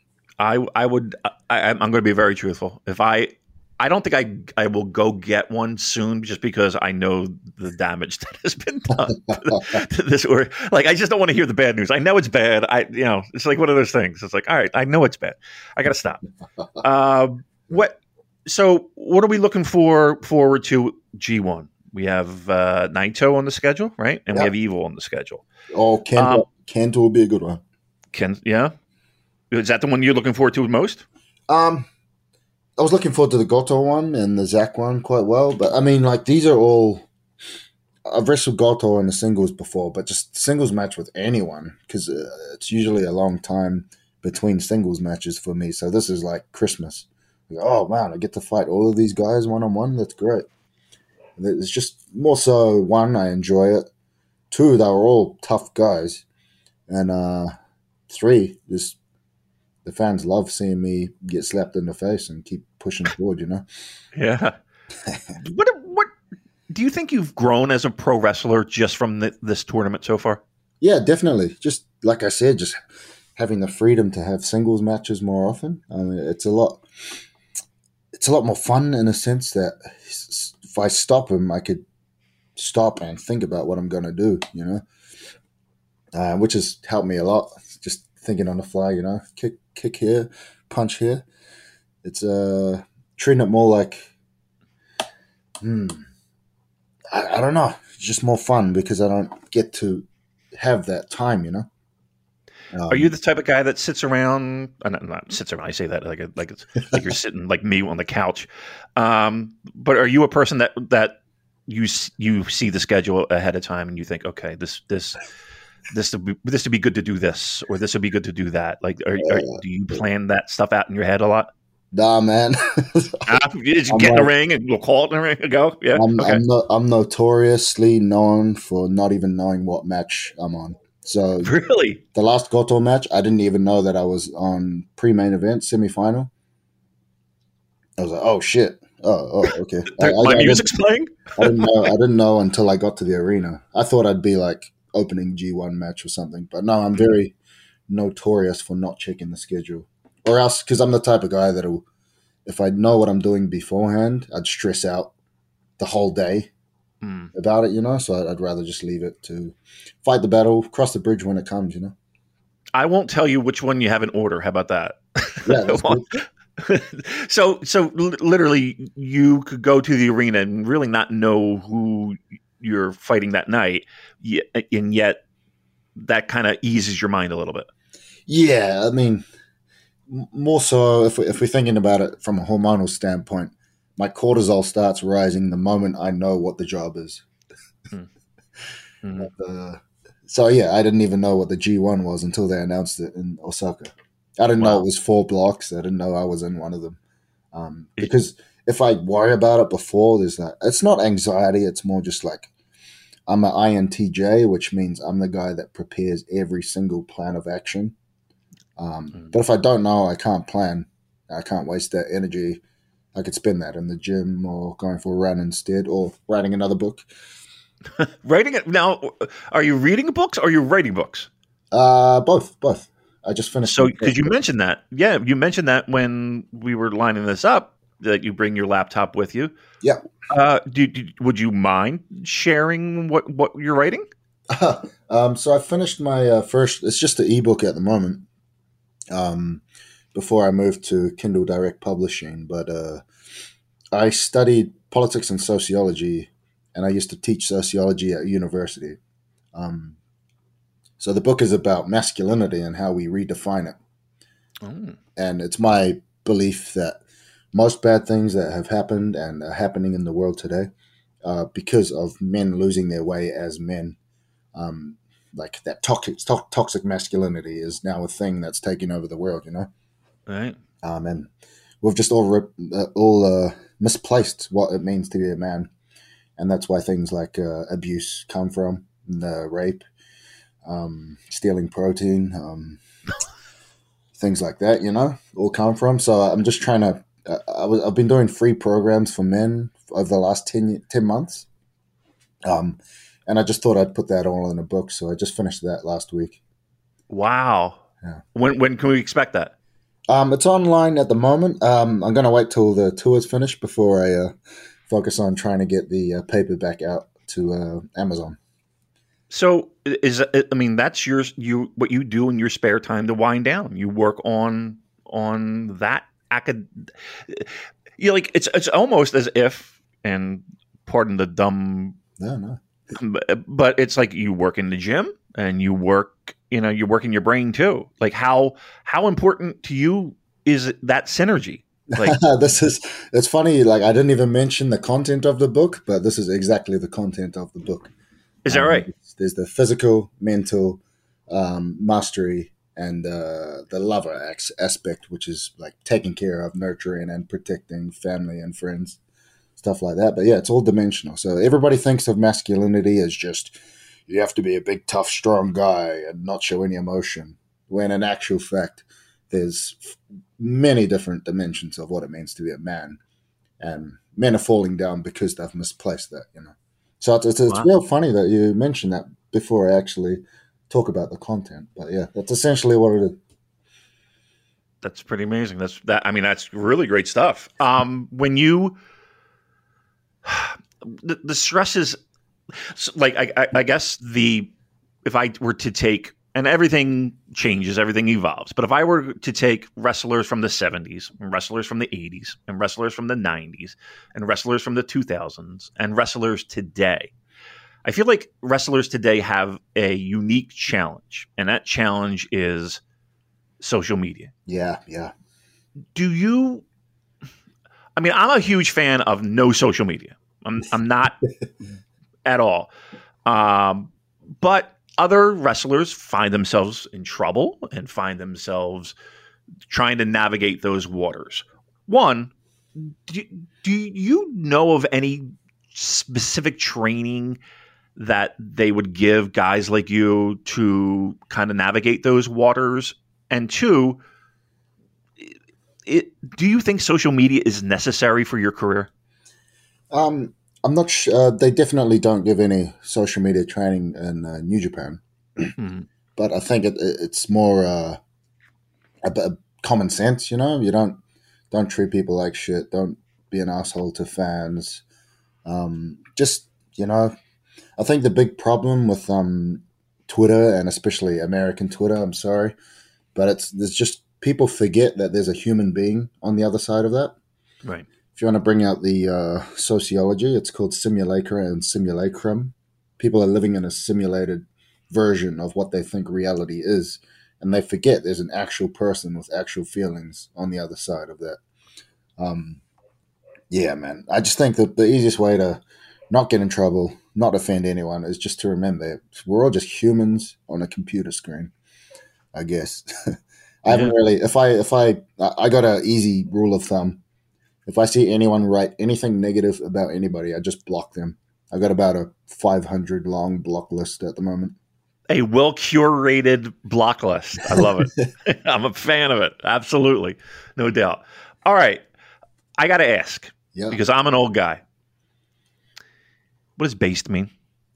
I I would I, I'm going to be very truthful. If I I don't think I I will go get one soon, just because I know the damage that has been done to, to this. Or like I just don't want to hear the bad news. I know it's bad. I you know it's like one of those things. It's like, all right, I know it's bad. I got to stop. Uh, what? So what are we looking for forward to G one? We have uh, Naito on the schedule, right? And Yeah. we have Evil on the schedule. Oh, Kent, Um, Kent will be a good one. Can yeah, is that the one you're looking forward to most? Um, I was looking forward to the Goto one and the Zack one quite well, but I mean, like, these are all. I've wrestled Goto in the singles before, but just singles match with anyone, because uh, it's usually a long time between singles matches for me. So this is like Christmas. Like, oh man, I get to fight all of these guys one on one. That's great. It's just more so, one, I enjoy it. Two, they were all tough guys, and uh, three, just the fans love seeing me get slapped in the face and keep pushing forward, you know? Yeah. what what do you think you've grown as a pro wrestler just from the, this tournament so far? Yeah, definitely. Just like I said, just having the freedom to have singles matches more often. I mean, it's a lot. It's a lot more fun in a sense that if I stop him, I could stop and think about what I'm going to do, you know, uh, which has helped me a lot. Just thinking on the fly, you know, kick, kick here, punch here. It's uh, treating it more like, hmm, I, I don't know, it's just more fun because I don't get to have that time, you know. Um, Are you the type of guy that sits around? Uh, not, not sits around. I say that like a, like it's like you're sitting like me on the couch. Um, but are you a person that that you s- you see the schedule ahead of time and you think, okay, this this this would be, this would be good to do this, or this would be good to do that? Like, are, are, do you plan that stuff out in your head a lot? Nah, man. Ah, you just I'm get in the like- ring and we'll call it in the ring and go. Yeah. I'm, okay. I'm, no, I'm notoriously known for not even knowing what match I'm on. So Really? the last Goto match, I didn't even know that I was on pre-main event, semi-final. I was like, oh shit. Oh, oh okay. I, My I, I music's playing? didn't, I didn't know. I didn't know until I got to the arena. I thought I'd be like opening G one match or something, but no, I'm very notorious for not checking the schedule, or else because I'm the type of guy that'll, if I know what I'm doing beforehand, I'd stress out the whole day Hmm. about it, you know. So I'd, I'd rather just leave it to fight the battle, cross the bridge when it comes, you know. I won't tell you which one you have in order. How about that? Yeah, that's good. so, so li- literally, you could go to the arena and really not know who you're fighting that night, yet, and yet that kind of eases your mind a little bit. Yeah, I mean, m- more so if, we, if we're thinking about it from a hormonal standpoint, my cortisol starts rising the moment I know what the job is. Hmm. Hmm. Uh, so yeah, I didn't even know what the G one was until they announced it in Osaka. I didn't know Wow. it was four blocks. I didn't know I was in one of them. Um, because if I worry about it before, there's that. It's not anxiety. It's more just like I'm an I N T J, which means I'm the guy that prepares every single plan of action. Um, Mm. But if I don't know, I can't plan. I can't waste that energy. I could spend that in the gym or going for a run instead, or writing another book. Writing it now, are you reading books or are you writing books? Uh, both, both. I just finished. So, my because you book. mentioned that, yeah, you mentioned that when we were lining this up, that you bring your laptop with you. Yeah. Uh, do, do would you mind sharing what what you're writing? um, so I finished my uh, first. It's just an ebook at the moment. Um, before I moved to Kindle Direct Publishing, but uh, I studied politics and sociology, and I used to teach sociology at university. Um, so the book is about masculinity and how we redefine it. Oh. And it's my belief that most bad things that have happened and are happening in the world today are because of men losing their way as men. Um, like that toxic to- toxic masculinity is now a thing that's taking over the world, you know. Right. Um, and we've just all rip, uh, all uh, misplaced what it means to be a man, and that's why things like uh, abuse come from, the rape, um, stealing protein, um, things like that, you know, all come from. So I'm just trying to. Uh, I was, I've been doing free programs for men over the last ten, ten months, um, and I just thought I'd put that all in a book. So I just finished that last week. Wow. Yeah. When when can we expect that? Um, it's online at the moment. Um, I'm going to wait till the tour's finished before I uh, focus on trying to get the uh, paperback out to uh, Amazon. So is I mean that's your you what you do in your spare time to wind down. You work on on that acad. You like it's it's almost as if, and pardon the dumb. No, no. But it's like you work in the gym and you work, you know, you're working your brain too. Like how how important to you is that synergy? Like this is it's funny. Like I didn't even mention the content of the book, but this is exactly the content of the book. Is that um, right? There's the physical, mental um, mastery, and uh, the lover ex- aspect, which is like taking care of, nurturing, and protecting family and friends. Stuff like that. But yeah, it's all dimensional. So everybody thinks of masculinity as just you have to be a big, tough, strong guy and not show any emotion. When in actual fact, there's many different dimensions of what it means to be a man. And men are falling down because they've misplaced that, you know. So it's, it's, it's Wow. real funny that you mentioned that before I actually talk about the content. But yeah, that's essentially what it is. That's pretty amazing. That's that. I mean, that's really great stuff. Um, when you the, the stresses, like I, I, I guess the if I were to take and everything changes, everything evolves. But if I were to take wrestlers from the seventies, and wrestlers from the eighties, and wrestlers from the nineties, and wrestlers from the two thousands, and wrestlers today, I feel like wrestlers today have a unique challenge, and that challenge is social media. Yeah, yeah. Do you? I mean, I'm a huge fan of no social media. I'm I'm not at all. Um, but other wrestlers find themselves in trouble and find themselves trying to navigate those waters. One, do, do you know of any specific training that they would give guys like you to kind of navigate those waters? And two, it, do you think social media is necessary for your career? Um, I'm not sure. Uh, they definitely don't give any social media training in uh, New Japan, Mm-hmm. but I think it, it's more uh, a, a common sense. You know, you don't don't treat people like shit. Don't be an asshole to fans. Um, just you know, I think the big problem with um, Twitter and especially American Twitter. I'm sorry, but it's there's just people forget that there's a human being on the other side of that. Right. If you want to bring out the uh, sociology, it's called simulacra and simulacrum. People are living in a simulated version of what they think reality is, and they forget there's an actual person with actual feelings on the other side of that. Um, yeah, man. I just think that the easiest way to not get in trouble, not offend anyone, is just to remember we're all just humans on a computer screen, I guess. I haven't Yeah. really, if I, if I, I got an easy rule of thumb. If I see anyone write anything negative about anybody, I just block them. I got about a five hundred long block list at the moment. A well curated block list. I love it. I'm a fan of it. Absolutely. No doubt. All right. I got to ask, Yeah. because I'm an old guy. What does based mean?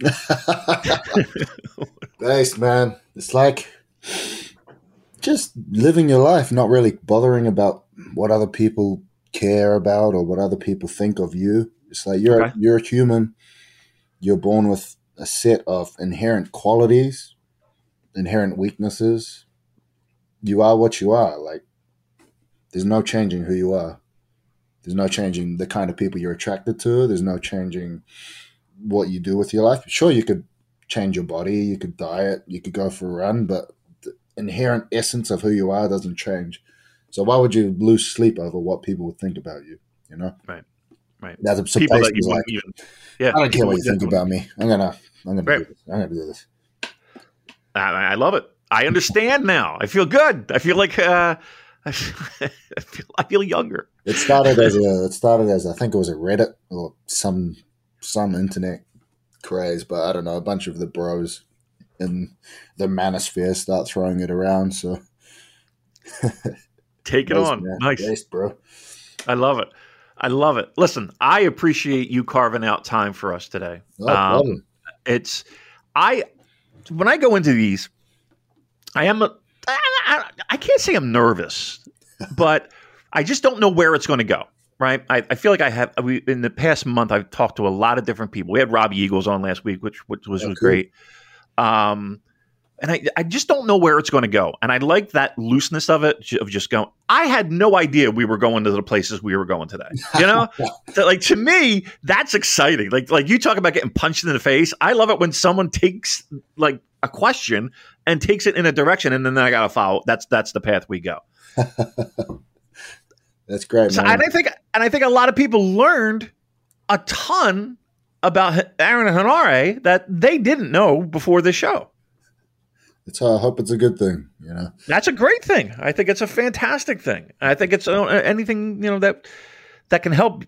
Based, man. It's like just living your life, not really bothering about what other people care about or what other people think of you. It's like you're Okay. you're a human. You're born with a set of inherent qualities, inherent weaknesses. You are what you are. Like there's no changing who you are. There's no changing the kind of people you're attracted to. There's no changing what you do with your life. Sure, you could change your body, you could diet, you could go for a run, but the inherent essence of who you are doesn't change. So why would you lose sleep over what people would think about you? You know, right, right. That's so People that you like, even, yeah, I don't care what you that, think about me. I'm gonna, I'm gonna right. do this. I'm gonna do this. I, I love it. I understand now. I feel good. I feel like uh, I feel I feel younger. It started as a. It started as I think it was a Reddit or some some internet craze, but I don't know. A bunch of the bros in the manosphere start throwing it around. So take it Based, on, man. nice, Based, bro. I love it. I love it. Listen, I appreciate you carving out time for us today. No problem. Um, it's I when I go into these, I am a, I, I can't say I'm nervous, but I just don't know where it's going to go. Right? I, I feel like I have we in the past month I've talked to a lot of different people. We had Robbie Eagles on last week, which which was, Oh, was cool. great. Um, and I, I just don't know where it's going to go. And I like that looseness of it, of just going, I had no idea we were going to the places we were going today. You know, so, like, to me, that's exciting. Like, like you talk about getting punched in the face. I love it when someone takes like a question and takes it in a direction, and then I got to follow. That's, that's the path we go. That's great, So, man. and I think, and I think a lot of people learned a ton about Aaron Henare that they didn't know before the show. It's, uh, I hope it's a good thing, you know. That's a great thing. I think it's a fantastic thing. I think it's uh, anything, you know, that that can help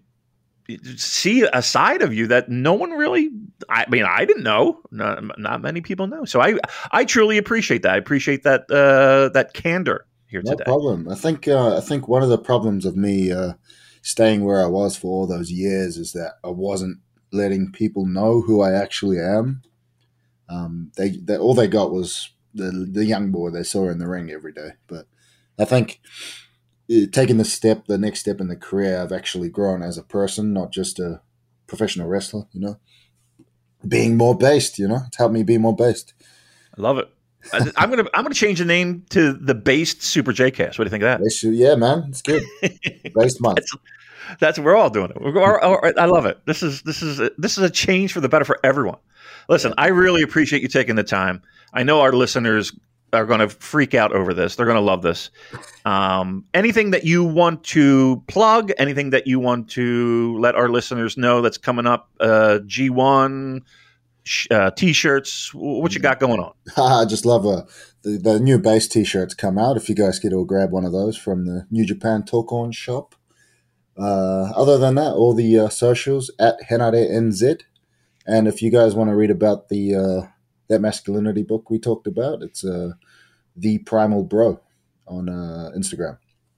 see a side of you that no one really. I mean, I didn't know. Not, not many people know. So I, I truly appreciate that. I appreciate that uh, that candor here No today. problem. I think uh, I think one of the problems of me uh, staying where I was for all those years is that I wasn't letting people know who I actually am. Um, they, they all they got was the the young boy they saw in the ring every day. But I think uh, taking the step, the next step in the career, I've actually grown as a person, not just a professional wrestler. You know, being more based. You know, it's helped me be more based. I love it. I, I'm gonna I'm gonna change the name to the Based Super J-Cast. What do you think of that? Based, yeah, man, it's good. Based month. That's, that's we're all doing it. We're, we're, we're, I love it. This is this is a, this is a change for the better for everyone. Listen, I really appreciate you taking the time. I know our listeners are going to freak out over this. They're going to love this. Um, anything that you want to plug? Anything that you want to let our listeners know that's coming up? Uh, G one sh- uh, T-shirts. What you got going on? I just love uh, the, the new base T-shirts come out. If you guys could all grab one of those from the New Japan Talk On shop. Uh, other than that, all the uh, socials at Henare N Z. And if you guys want to read about the uh, that masculinity book we talked about, it's uh, The Primal Bro on uh, Instagram.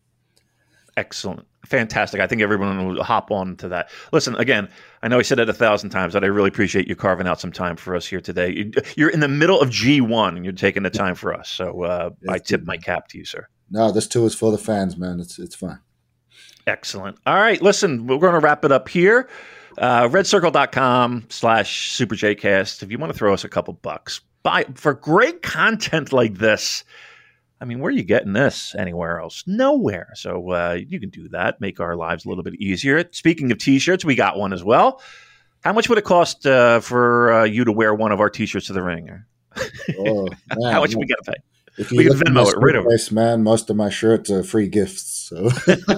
Excellent. Fantastic. I think everyone will hop on to that. Listen, again, I know I said it a thousand times, but I really appreciate you carving out some time for us here today. You're in the middle of G one, and you're taking the time for us. So uh, I tip my cap to you, sir. No, this tour is for the fans, man. It's it's fine. Excellent. All right, listen, we're going to wrap it up here. Uh, redcircle.com slash superjcast. If you want to throw us a couple bucks, buy for great content like this. I mean, where are you getting this anywhere else? Nowhere. So uh, you can do that. Make our lives a little bit easier. Speaking of T-shirts, we got one as well. How much would it cost uh, for uh, you to wear one of our T-shirts to the ring? Oh, man, How much man. we got to pay? If you We can look at Venmo my it right over. place, man, most of my shirts are free gifts. So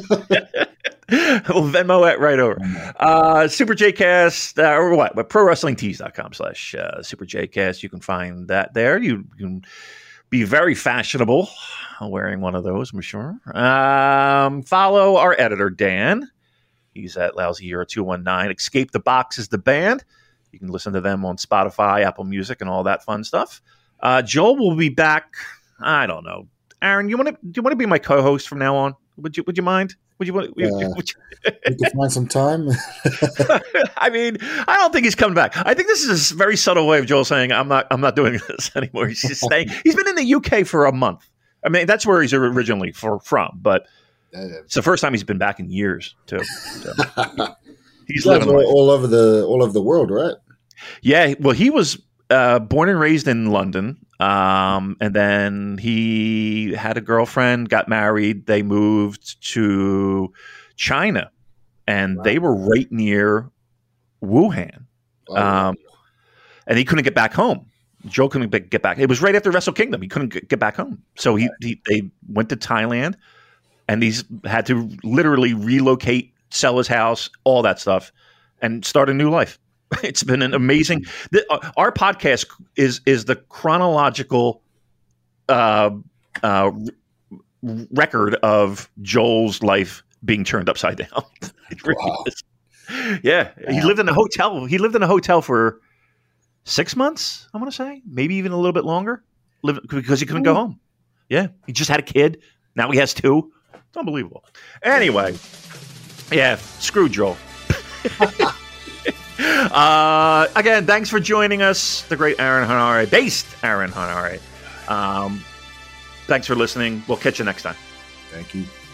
We'll Venmo it right over. Uh, SuperJcast, uh, or what? But ProWrestlingTees.com slash uh, SuperJcast. You can find that there. You, you can be very fashionable wearing one of those, I'm sure. Um, follow our editor, Dan. He's at Lousy Hero two one nine. Escape the Box is the band. You can listen to them on Spotify, Apple Music, and all that fun stuff. Uh, Joel will be back. I don't know. Aaron, you want to? Do you want to be my co-host from now on? Would you? Would you mind? Would you want? Would, Uh, would you, you can find some time. I mean, I don't think he's coming back. I think this is a very subtle way of Joel saying, "I'm not. I'm not doing this anymore." He's just staying. He's been in the U K for a month. I mean, that's where he's originally for, from, but it's the first time he's been back in years too. So he's You guys living are life. all over the all over the world, right? Yeah, well, he was uh, born and raised in London, um, and then he had a girlfriend, got married. They moved to China, and Wow. they were right near Wuhan, Wow. um, and he couldn't get back home. Joe couldn't get back. It was right after Wrestle Kingdom. He couldn't get back home, so he, he they went to Thailand, and he's had to literally relocate, sell his house, all that stuff, and start a new life. It's been an amazing. The, uh, our podcast is is the chronological uh, uh, record of Joel's life being turned upside down. It really Wow. is. Yeah, he lived in a hotel. He lived in a hotel for six months. I'm going to say maybe even a little bit longer, live, because he couldn't go home. Yeah, he just had a kid. Now he has two. It's unbelievable. Anyway, yeah, screw Joel. uh, again, thanks for joining us, the great Aaron Henare, based Aaron Henare. Um, thanks for listening. We'll catch you next time. Thank you.